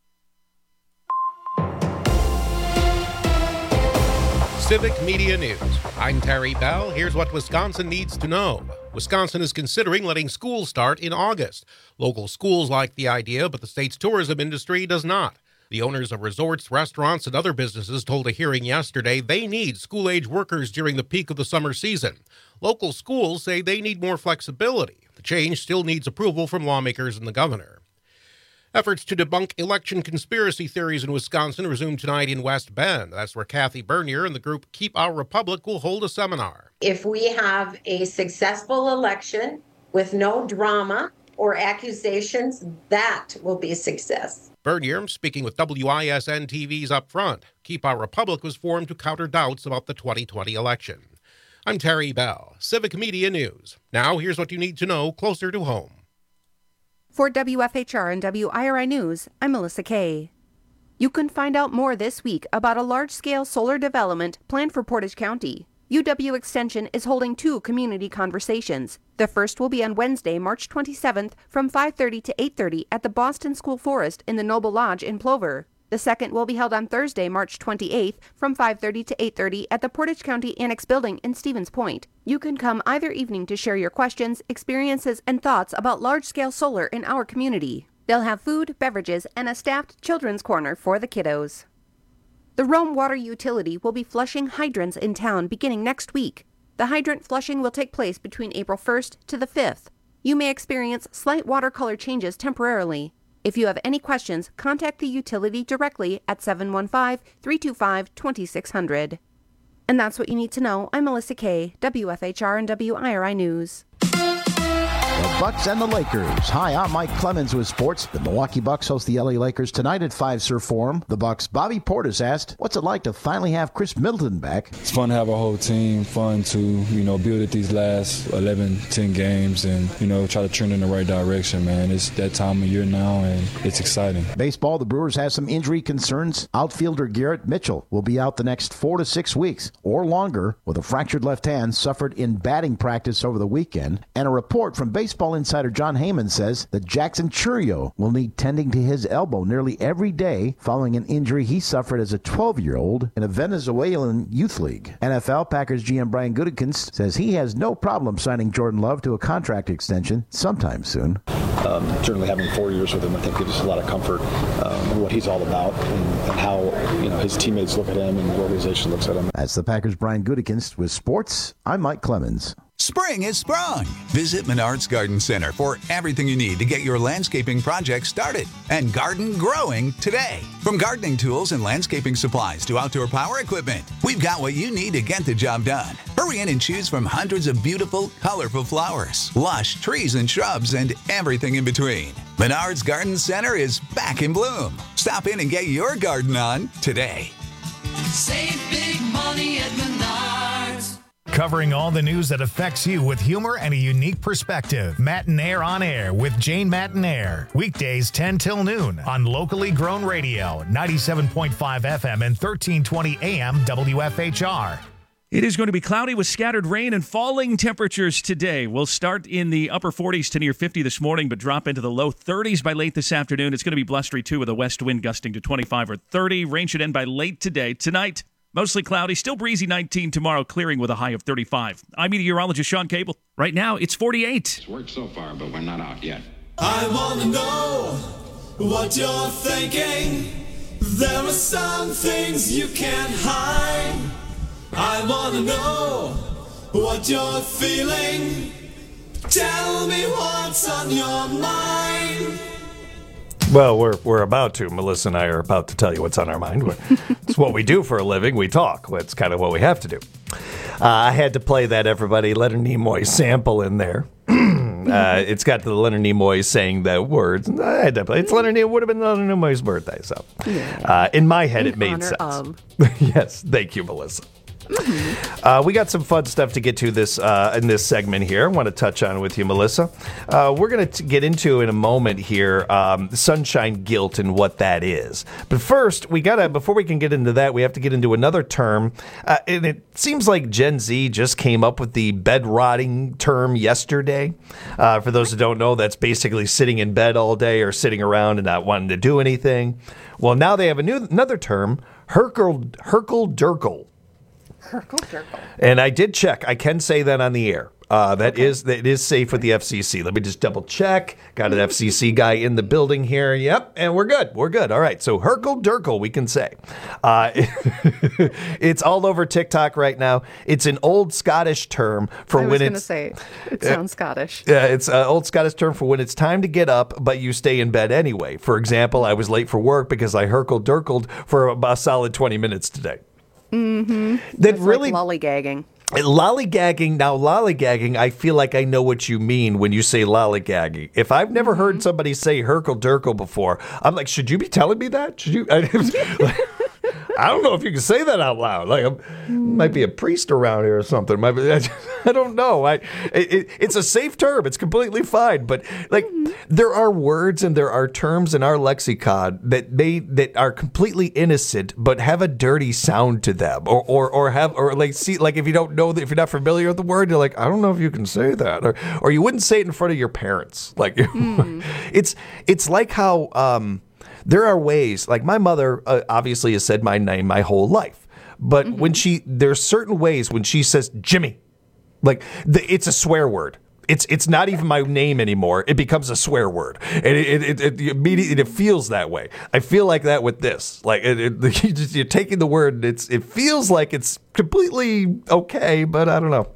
Civic Media News. I'm Terry Bell. Here's what Wisconsin needs to know. Wisconsin is considering letting schools start in August. Local schools like the idea, but the state's tourism industry does not. The owners of resorts, restaurants, and other businesses told a hearing yesterday they need school-age workers during the peak of the summer season. Local schools say they need more flexibility. The change still needs approval from lawmakers and the governor. Efforts to debunk election conspiracy theories in Wisconsin resume tonight in West Bend. That's where Kathy Bernier and the group Keep Our Republic will hold a seminar. If we have a successful election with no drama or accusations, that will be a success. Bernier speaking with WISN TV's Up Front. Keep Our Republic was formed to counter doubts about the 2020 election. I'm Terry Bell, Civic Media News. Now here's what you need to know closer to home. For WFHR and WIRI News, I'm Melissa Kay. You can find out more this week about a large-scale solar development planned for Portage County. UW Extension is holding 2 community conversations. The first will be on Wednesday, March 27th from 5:30 to 8:30 at the Boston School Forest in the Noble Lodge in Plover. The second will be held on Thursday, March 28th from 5:30 to 8:30 at the Portage County Annex Building in Stevens Point. You can come either evening to share your questions, experiences, and thoughts about large-scale solar in our community. They'll have food, beverages, and a staffed children's corner for the kiddos. The Rome Water Utility will be flushing hydrants in town beginning next week. The hydrant flushing will take place between April 1st to the 5th. You may experience slight water color changes temporarily. If you have any questions, contact the utility directly at 715-325-2600. And that's what you need to know. I'm Melissa Kay, WFHR and WIRI News. The Bucks and the Lakers. Hi, I'm Mike Clemens with sports. The Milwaukee Bucks host the LA Lakers tonight at Fiserv Forum. The Bucks' Bobby Portis asked, what's it like to finally have Chris Middleton back? It's fun to have a whole team, fun to, build at these last 11, 10 games and, try to trend in the right direction, man. It's that time of year now, and it's exciting. Baseball, the Brewers have some injury concerns. Outfielder Garrett Mitchell will be out the next 4 to 6 weeks or longer with a fractured left hand suffered in batting practice over the weekend. And a report from Baseball insider John Heyman says that Jackson Chourio will need tending to his elbow nearly every day following an injury he suffered as a 12-year-old in a Venezuelan youth league. NFL Packers GM Brian Gutekunst says he has no problem signing Jordan Love to a contract extension sometime soon. Certainly having 4 years with him, I think, gives us a lot of comfort in what he's all about and how his teammates look at him and the organization looks at him. That's the Packers' Brian Gutekunst with sports. I'm Mike Clemens. Spring is sprung. Visit Menards Garden Center for everything you need to get your landscaping project started and garden growing today. From gardening tools and landscaping supplies to outdoor power equipment, we've got what you need to get the job done. Hurry in and choose from hundreds of beautiful, colorful flowers, lush trees and shrubs, and everything in between. Menards Garden Center is back in bloom. Stop in and get your garden on today. Save big money at Menards. Covering all the news that affects you with humor and a unique perspective. Matinaire on Air with Jane Matinaire. Weekdays 10 till noon on locally grown radio, 97.5 FM and 1320 AM WFHR. It is going to be cloudy with scattered rain and falling temperatures today. We'll start in the upper 40s to near 50 this morning, but drop into the low 30s by late this afternoon. It's going to be blustery, too, with a west wind gusting to 25 or 30. Rain should end by late today. Tonight, mostly cloudy, still breezy 19 tomorrow, clearing with a high of 35. I'm meteorologist Sean Cable. Right now, it's 48. It's worked so far, but we're not out yet. I wanna know what you're thinking. There are some things you can't hide. I wanna know what you're feeling. Tell me what's on your mind. Well, we're about to. Melissa and I are about to tell you what's on our mind. It's what we do for a living. We talk. That's kind of what we have to do. I had to play that, everybody. Leonard Nimoy sample in there. It's got the Leonard Nimoy saying the words. I had to play. It's Leonard Nimoy. Would have been Leonard Nimoy's birthday. So, in my head, it made sense. Yes, thank you, Melissa. We got some fun stuff to get to this in this segment here. I want to touch on with you, Melissa. We're going to get into in a moment here sunshine guilt and what that is. But first, before we can get into that, we have to get into another term. And it seems like Gen Z just came up with the bed rotting term yesterday. For those who don't know, that's basically sitting in bed all day or sitting around and not wanting to do anything. Well, now they have another term, Herkle-Durkle. And I did check. I can say that on the air. That is safe with the FCC. Let me just double check. Got an FCC guy in the building here. Yep, and we're good. We're good. All right. So Herkle-Durkle, we can say. It's all over TikTok right now. It's an old Scottish term for when it's. I was going to say it sounds Scottish. Yeah, it's an old Scottish term for when it's time to get up, but you stay in bed anyway. For example, I was late for work because I Herkle-Durkled for a solid 20 minutes today. Mm-hmm. That really like lollygagging. Lollygagging, I feel like I know what you mean when you say lollygagging. If I've never heard somebody say Herkle-Durkle before, I'm like, should you be telling me that? Should you? I don't know if you can say that out loud. Like, might be a priest around here or something. I don't know. It's a safe term. It's completely fine. But like, there are words and there are terms in our lexicon that are completely innocent but have a dirty sound to them, if you don't know, if you're not familiar with the word, you're like, I don't know if you can say that, or you wouldn't say it in front of your parents. Like, it's like how. There are ways, like my mother obviously has said my name my whole life, but there's certain ways when she says Jimmy, like it's a swear word. It's not even my name anymore. It becomes a swear word, and it immediately feels that way. I feel like that with this. Like you're taking the word, and it feels like it's completely okay, but I don't know.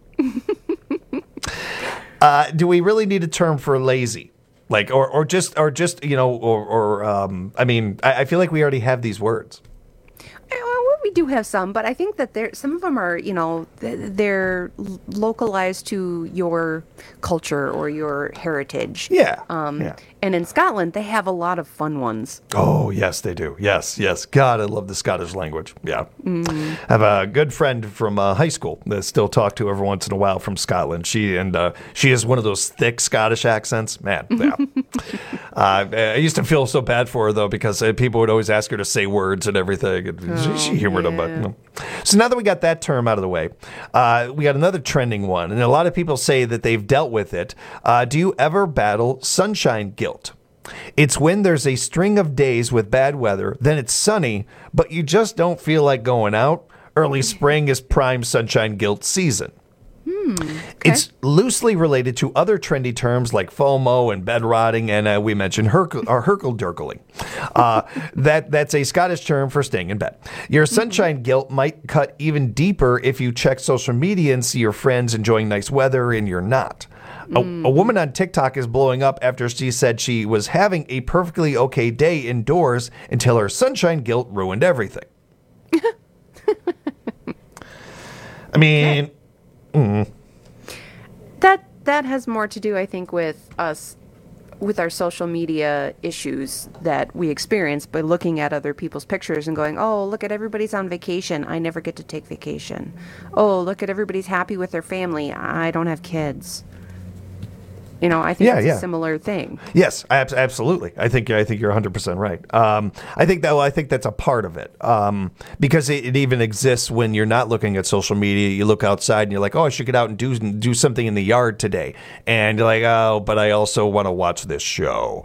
Do we really need a term for lazy? Like, or just, you know, I mean, I feel like we already have these words. Well, we do have some, but I think that some of them are, you know, they're localized to your culture or your heritage. Yeah. And in Scotland, they have a lot of fun ones. Oh, yes, they do. Yes. God, I love the Scottish language. Yeah. I have a good friend from high school that I still talk to every once in a while from Scotland. She has one of those thick Scottish accents. Man, yeah. I used to feel so bad for her, though, because people would always ask her to say words and everything. She humored them. But, you know. So now that we got that term out of the way, we got another trending one. And a lot of people say that they've dealt with it. Do you ever battle sunshine guilt? It's when there's a string of days with bad weather, then it's sunny, but you just don't feel like going out. Early spring is prime sunshine guilt season. Okay. It's loosely related to other trendy terms like FOMO and bed rotting, and we mentioned Herkle-Durkling. That's a Scottish term for staying in bed. Your sunshine guilt might cut even deeper if you check social media and see your friends enjoying nice weather and you're not. A woman on TikTok is blowing up after she said she was having a perfectly okay day indoors until her sunshine guilt ruined everything. I mean, that has more to do, I think, with us, with our social media issues that we experience by looking at other people's pictures and going, oh, look at everybody's on vacation. I never get to take vacation. Oh, look at everybody's happy with their family. I don't have kids. I think it's a similar thing. Yes, absolutely. I think you're 100% right. I think that's a part of it, because it even exists when you're not looking at social media. You look outside and you're like, oh, I should get out and do something in the yard today, and you're like, oh, but I also want to watch this show.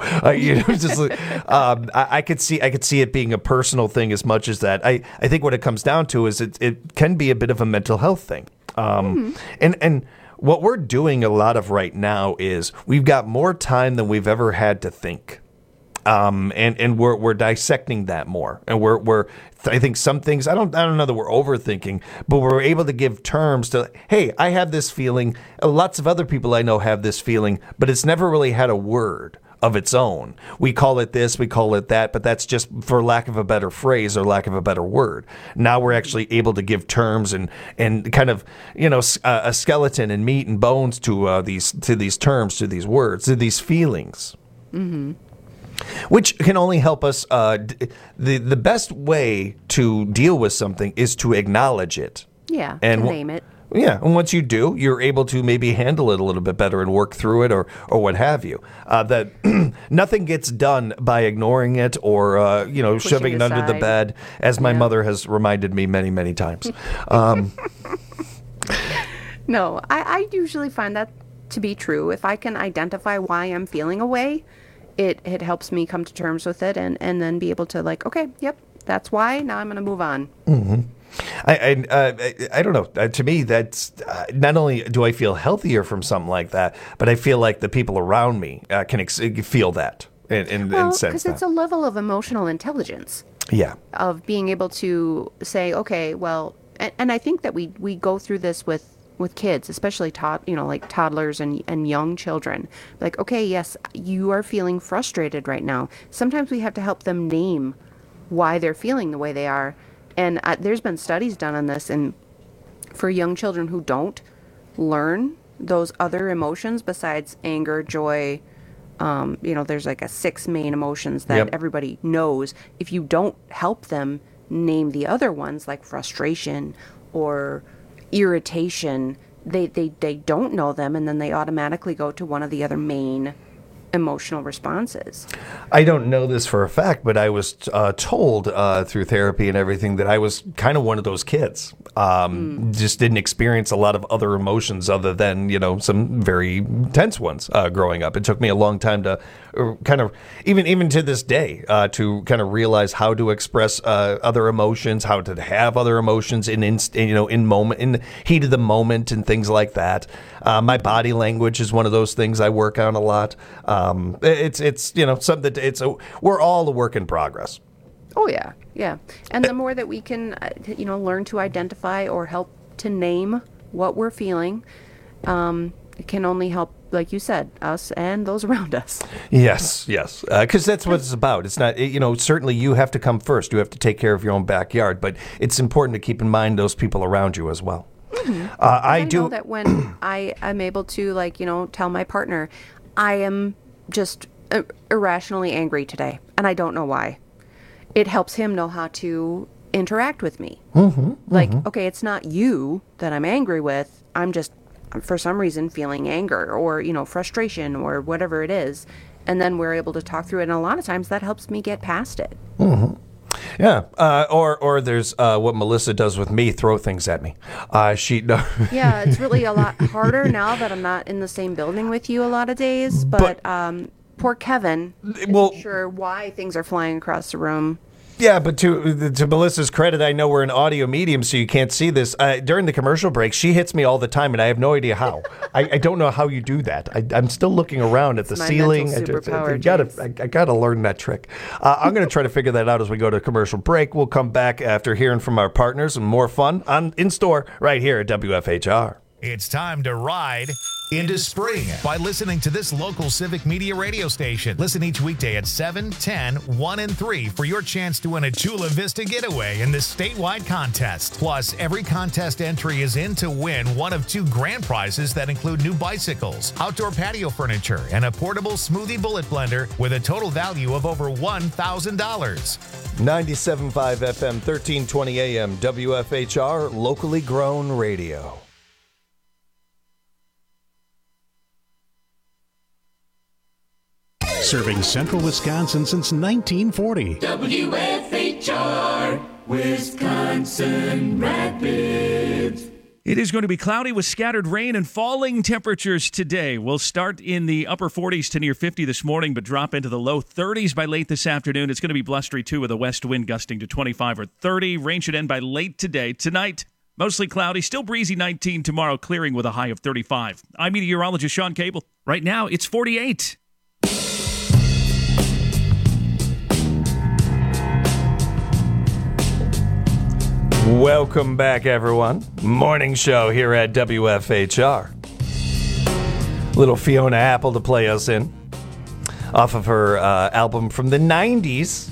I could see it being a personal thing as much as that. I think what it comes down to is it can be a bit of a mental health thing, and what we're doing a lot of right now is we've got more time than we've ever had to think. And we're dissecting that more. And I think some things, I don't know that we're overthinking, but we're able to give terms to, hey, I have this feeling. Lots of other people I know have this feeling, but it's never really had a word of its own. We call it this, we call it that, but that's just for lack of a better phrase or lack of a better word. Now we're actually able to give terms and kind of, a skeleton and meat and bones to these terms, to these words, to these feelings. Mm-hmm. Which can only help us. The best way to deal with something is to acknowledge it. Yeah, and to name it. Yeah, and once you do, you're able to maybe handle it a little bit better and work through it or what have you. That nothing gets done by ignoring it or shoving it under the bed, as my mother has reminded me many, many times. No, I usually find that to be true. If I can identify why I'm feeling a way, it helps me come to terms with it and then be able to okay, yep, that's why. Now I'm going to move on. Mm-hmm. I don't know. To me, that's not only do I feel healthier from something like that, but I feel like the people around me can feel that and sense that. Because it's a level of emotional intelligence. Yeah. Of being able to say, okay, well, and I think that we go through this with kids, especially toddlers and young children. Like, okay, yes, you are feeling frustrated right now. Sometimes we have to help them name why they're feeling the way they are. And there's been studies done on this, and for young children who don't learn those other emotions besides anger, joy, there's like 6 main emotions that everybody knows. If you don't help them name the other ones, like frustration or irritation, they don't know them, and then they automatically go to one of the other main emotional responses. I don't know this for a fact, but I was told through therapy and everything that I was kind of one of those kids. Just didn't experience a lot of other emotions other than, some very tense ones growing up. It took me a long time to kind of, even to this day, to kind of realize how to express other emotions, how to have other emotions in the heat of the moment and things like that. My body language is one of those things I work on a lot. It's something we're all a work in progress. Oh yeah. And the more that we can, learn to identify or help to name what we're feeling, it can only help, like you said, us and those around us. Yes. Because that's what it's about. It's not, certainly you have to come first. You have to take care of your own backyard, but it's important to keep in mind those people around you as well. Mm-hmm. I know that when I am able to, tell my partner, I am just irrationally angry today, and I don't know why. It helps him know how to interact with me. Mm-hmm, okay, it's not you that I'm angry with. I'm just, for some reason, feeling anger or, frustration or whatever it is. And then we're able to talk through it. And a lot of times that helps me get past it. Mm-hmm. Yeah, or there's what Melissa does with me, throw things at me. Yeah, it's really a lot harder now that I'm not in the same building with you a lot of days. But poor Kevin isn't sure why things are flying across the room. Yeah, but to Melissa's credit, I know we're an audio medium, so you can't see this. During the commercial break, she hits me all the time, and I have no idea how. I don't know how you do that. I'm still looking around at the ceiling. I gotta learn that trick. I'm going to try to figure that out as we go to commercial break. We'll come back after hearing from our partners and more fun in store right here at WFHR. It's time to ride into spring by listening to this local Civic Media radio station. Listen each weekday at 7, 10, 1, and 3 for your chance to win a Chula Vista getaway in this statewide contest. Plus, every contest entry is in to win one of 2 grand prizes that include new bicycles, outdoor patio furniture, and a portable smoothie bullet blender with a total value of over $1,000. 97.5 FM, 1320 AM, WFHR, locally grown radio. serving central Wisconsin since 1940. WFHR, Wisconsin Rapids. It is going to be cloudy with scattered rain and falling temperatures today. We'll start in the upper 40s to near 50 this morning, but drop into the low 30s by late this afternoon. It's going to be blustery, too, with a west wind gusting to 25 or 30. Rain should end by late today. Tonight, mostly cloudy, still breezy 19 tomorrow, clearing with a high of 35. I'm meteorologist Sean Cable. Right now, it's 48. Welcome back, everyone. Morning show here at WFHR. Little Fiona Apple to play us in off of her album from the 90s.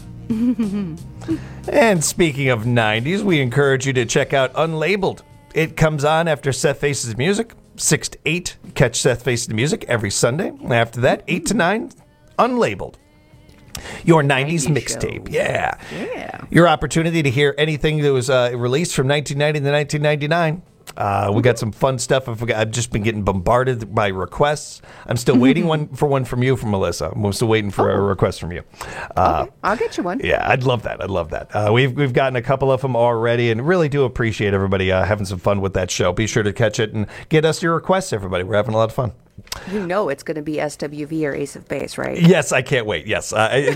And speaking of 90s, we encourage you to check out Unlabeled. It comes on after Seth Faces Music, 6 to 8. Catch Seth Faces Music every Sunday. After that, 8 to 9, Unlabeled. Your 90s mixtape. Yeah. Your opportunity to hear anything that was released from 1990 to 1999. We got some fun stuff. I've just been getting bombarded by requests. I'm still waiting for one from you, from Melissa. I'm still waiting for a request from you. Okay, I'll get you one. Yeah, I'd love that. We've gotten a couple of them already, and really do appreciate everybody having some fun with that show. Be sure to catch it and get us your requests, everybody. We're having a lot of fun. You know it's going to be SWV or Ace of Base, right? Yes, I can't wait. Yes.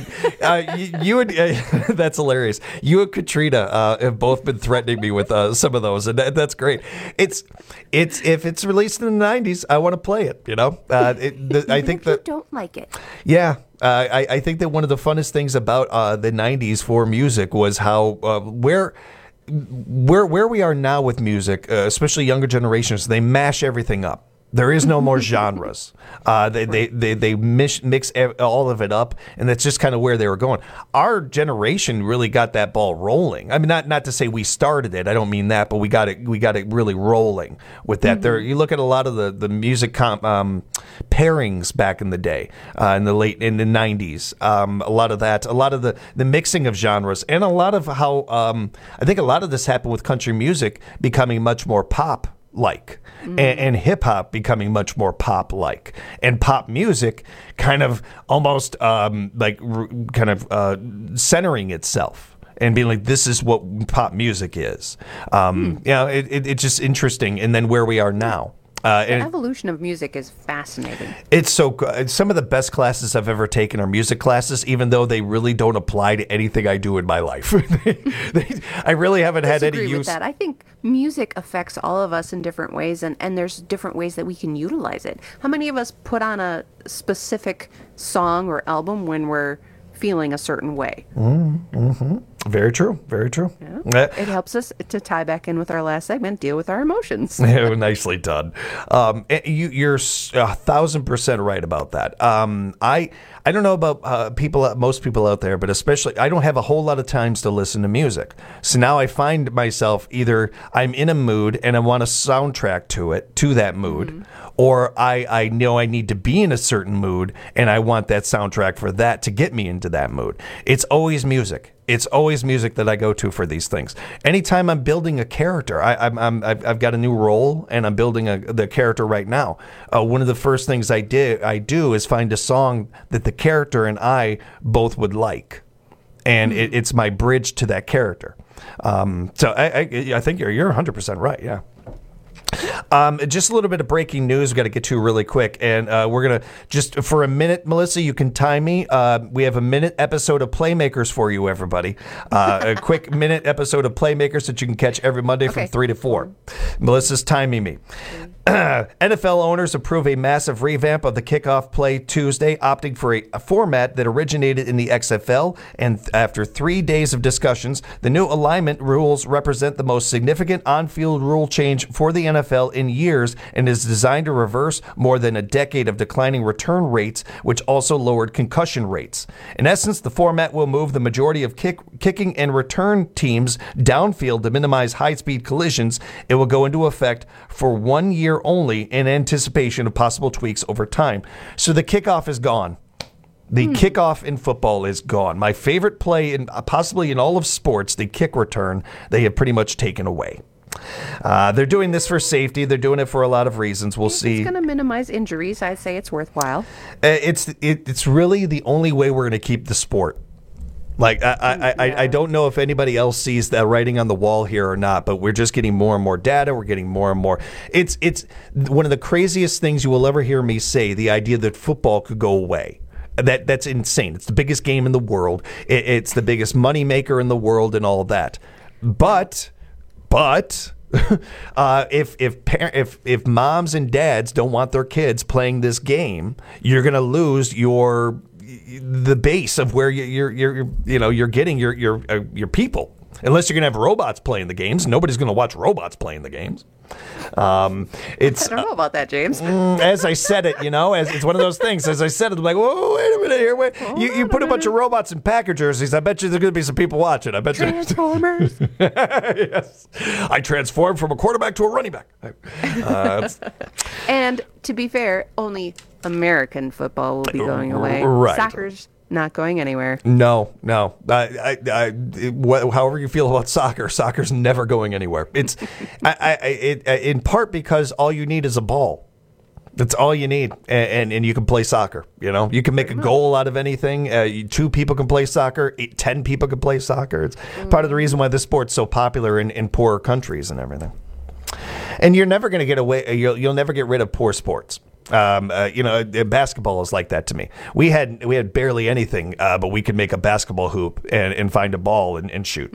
You and that's hilarious. You and Katrina have both been threatening me with some of those, and that's great. It's if it's released in the 90s, I want to play it, you know? I think that you don't like it. Yeah. I think that one of the funnest things about the 90s for music was how where we are now with music, especially younger generations, they mash everything up. There is no more genres. They mix all of it up, and that's just kind of where they were going. Our generation really got that ball rolling. I mean, not to say we started it. I don't mean that, but we got it really rolling with that. There, you look at a lot of the music pairings back in the day, in the 90s. A lot of the mixing of genres, and a lot of how I think a lot of this happened with country music becoming much more pop-like. And hip-hop becoming much more pop-like. And pop music kind of almost centering itself and being like, this is what pop music is. It's just interesting. And then where we are now. The evolution of music is fascinating. It's so good. Some of the best classes I've ever taken are music classes, even though they really don't apply to anything I do in my life. I really haven't had any use. With that. I think music affects all of us in different ways, and there's different ways that we can utilize it. How many of us put on a specific song or album when we're feeling a certain way? Mm-hmm. Very true. Yeah. It helps us to tie back in with our last segment, deal with our emotions. Nicely done. You're 1,000% right about that. I don't know about most people out there, but especially I don't have a whole lot of times to listen to music. So now I find myself either I'm in a mood and I want a soundtrack to that mood, or I know I need to be in a certain mood and I want that soundtrack for that to get me into that mood. It's always music. It's always music that I go to for these things. Anytime I'm building a character, I've got a new role and I'm building the character right now. One of the first things I do is find a song that the character and I both would like, and it's my bridge to that character. So I think you're 100% right. Yeah. Just a little bit of breaking news we've got to get to really quick, and we're going to just for a minute, Melissa, you can time me. We have a minute episode of Playmakers for you, everybody. A quick minute episode of Playmakers that you can catch every Monday from 3 to 4. Melissa's timing me. NFL owners approve a massive revamp of the kickoff play Tuesday, opting for a format that originated in the XFL. And after 3 days of discussions, the new alignment rules represent the most significant on-field rule change for the NFL in years and is designed to reverse more than a decade of declining return rates, which also lowered concussion rates. In essence, the format will move the majority of kicking and return teams downfield to minimize high-speed collisions. It will go into effect for 1 year only in anticipation of possible tweaks over time. So the kickoff is gone. The kickoff in football is gone. My favorite play, possibly in all of sports, the kick return, they have pretty much taken away. They're doing this for safety. They're doing it for a lot of reasons. We'll see. It's going to minimize injuries. I say it's worthwhile. It's really the only way we're going to keep the sport. Like, I don't know if anybody else sees that writing on the wall here or not, but we're just getting more and more data. We're getting more and more. It's one of the craziest things you will ever hear me say, the idea that football could go away. That's insane. It's the biggest game in the world. It's the biggest money maker in the world and all that. But if moms and dads don't want their kids playing this game, you're going to lose the base of where you're getting your people. Unless you're going to have robots playing the games, nobody's going to watch robots playing the games. I don't know about that, James. As I said it, it's one of those things. As I said it, I'm like, whoa, wait a minute here. You put a bunch of robots in Packer jerseys. I bet you there's going to be some people watching. I bet Transformers. Yes. I transformed from a quarterback to a running back. And to be fair, only American football will be going away. Right. Soccer's not going anywhere. No. However you feel about soccer's never going anywhere. It's in part because all you need is a ball. That's all you need, and you can play soccer. You can make a goal out of anything. 2 people can play soccer. 10 people can play soccer. It's part of the reason why this sport's so popular in poorer countries and everything. And you're never going to get away. You'll never get rid of poor sports. Basketball is like that to me. We had barely anything, but we could make a basketball hoop and find a ball and shoot.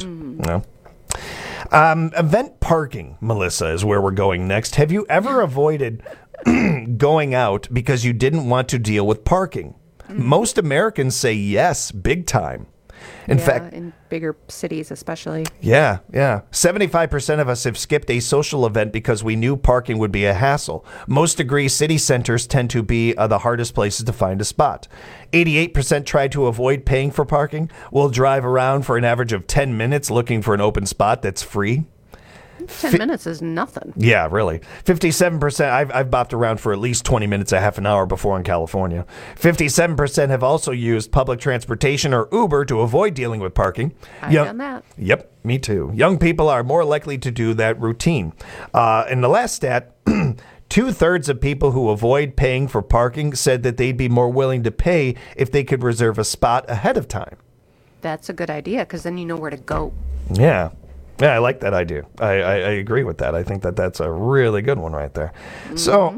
Event parking, Melissa, is where we're going next. Have you ever avoided going out because you didn't want to deal with parking? Most Americans say yes, big time. In fact, in bigger cities especially. Yeah. 75% of us have skipped a social event because we knew parking would be a hassle. Most agree city centers tend to be the hardest places to find a spot. 88% try to avoid paying for parking. We'll drive around for an average of 10 minutes looking for an open spot that's free. 10 minutes is nothing. Yeah, really. 57%, I've bopped around for at least 20 minutes, a half an hour before in California. 57% have also used public transportation or Uber to avoid dealing with parking. I've done that. Yep, me too. Young people are more likely to do that routine. In the last stat, 2/3 of people who avoid paying for parking said that they'd be more willing to pay if they could reserve a spot ahead of time. That's a good idea because then you know where to go. Yeah, I like that idea. I agree with that. I think that's a really good one right there. Mm-hmm. So,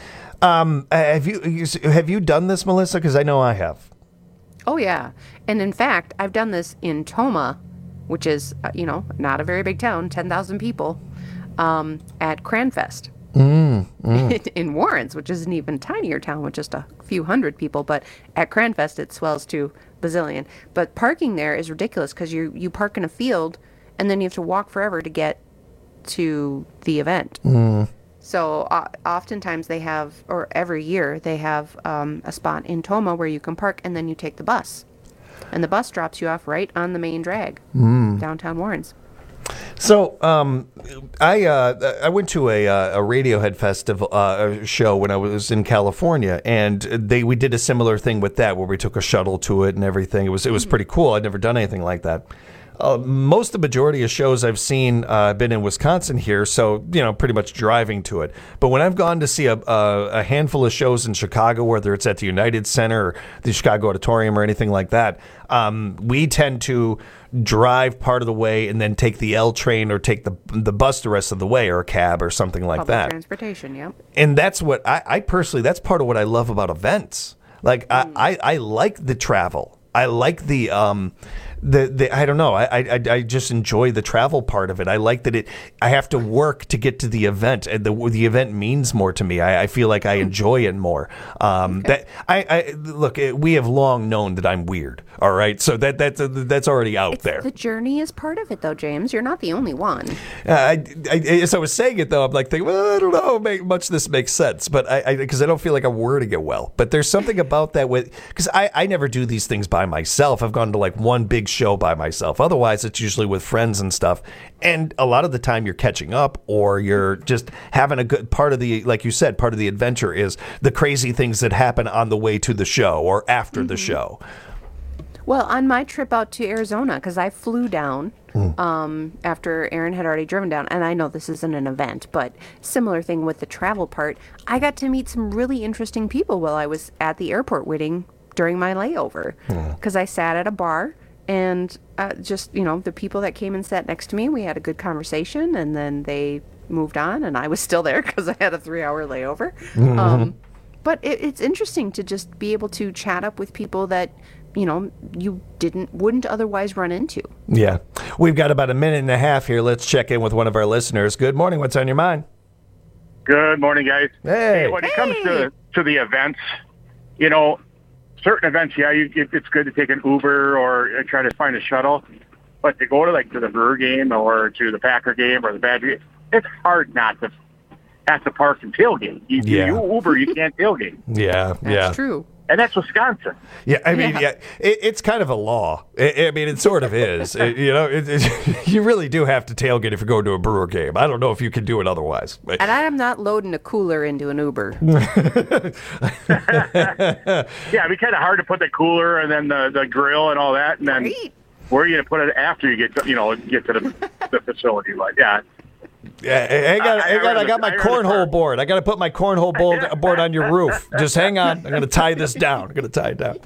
have you done this, Melissa? Because I know I have. Oh, yeah. And in fact, I've done this in Tomah, which is, not a very big town, 10,000 people, at Cranfest. In Warrens, which is an even tinier town with just a few hundred people. But at Cranfest, it swells to bazillion. But parking there is ridiculous because you park in a field and then you have to walk forever to get to the event. So oftentimes they have, or every year, they have a spot in Tomah where you can park and then you take the bus. And the bus drops you off right on the main drag, downtown Warrens. So I went to a Radiohead festival show when I was in California, and we did a similar thing with that where we took a shuttle to it and everything. It was pretty cool. I'd never done anything like that. Most of the majority of shows I've seen been in Wisconsin here, so pretty much driving to it. But when I've gone to see a handful of shows in Chicago, whether it's at the United Center or the Chicago Auditorium or anything like that, we tend to drive part of the way and then take the L train or take the bus the rest of the way, or a cab or something like that. Public transportation, yep. And that's what I personally, that's part of what I love about events. Like I like the travel. I like the I don't know. I just enjoy the travel part of it. I like that I have to work to get to the event, and the event means more to me. I feel like I enjoy it more. Okay. Look. We have long known that I'm weird. All right, so that's already out there. The journey is part of it, though, James. You're not the only one. As I was saying it, though, I'm like thinking, well, I don't know, much this makes sense, but because I don't feel like I'm wording it well. But there's something about that because I never do these things by myself. I've gone to like one big show by myself. Otherwise, it's usually with friends and stuff. And a lot of the time you're catching up, or you're just having a good part of the, like you said, part of the adventure is the crazy things that happen on the way to the show or after the show. Well, on my trip out to Arizona, because I flew down after Aaron had already driven down. And I know this isn't an event, but similar thing with the travel part. I got to meet some really interesting people while I was at the airport waiting during my layover, because I sat at a bar and just, the people that came and sat next to me, we had a good conversation, and then they moved on, and I was still there because I had a 3-hour layover. But it's interesting to just be able to chat up with people that, you wouldn't otherwise run into. Yeah. We've got about a minute and a half here. Let's check in with one of our listeners. Good morning. What's on your mind? Good morning, guys. Hey. When it comes to the events, certain events, it's good to take an Uber or try to find a shuttle. But to go to the Brewer game or to the Packer game or the Badger game, it's hard not to have to park and tailgate. You Uber, you can't tailgate. Yeah, That's true. And that's Wisconsin. Yeah, I mean, it's kind of a law. It sort of is. You really do have to tailgate if you're going to a Brewer game. I don't know if you can do it otherwise. And I am not loading a cooler into an Uber. Yeah, it'd be kind of hard to put the cooler and then the grill and all that, and then where are you going to put it after you get to the facility? Like, yeah. Yeah, I got my cornhole board. I got to put my cornhole board on your roof. Just hang on. I'm going to tie this down. I'm going to tie it down.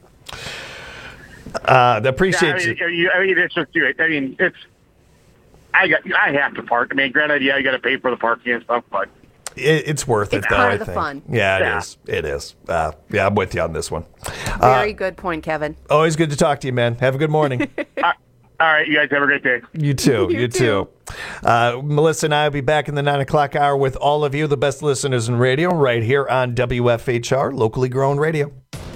Appreciate you. It's just. I have to park. Granted, you got to pay for the parking and stuff, but it's worth it. It's though, part I of the think. fun. Yeah, it is. I'm with you on this one. Very good point, Kevin. Always good to talk to you, man. Have a good morning. All right, you guys have a great day. You too. You too. Melissa and I will be back in the 9 o'clock hour with all of you, the best listeners in radio, right here on WFHR, locally grown radio.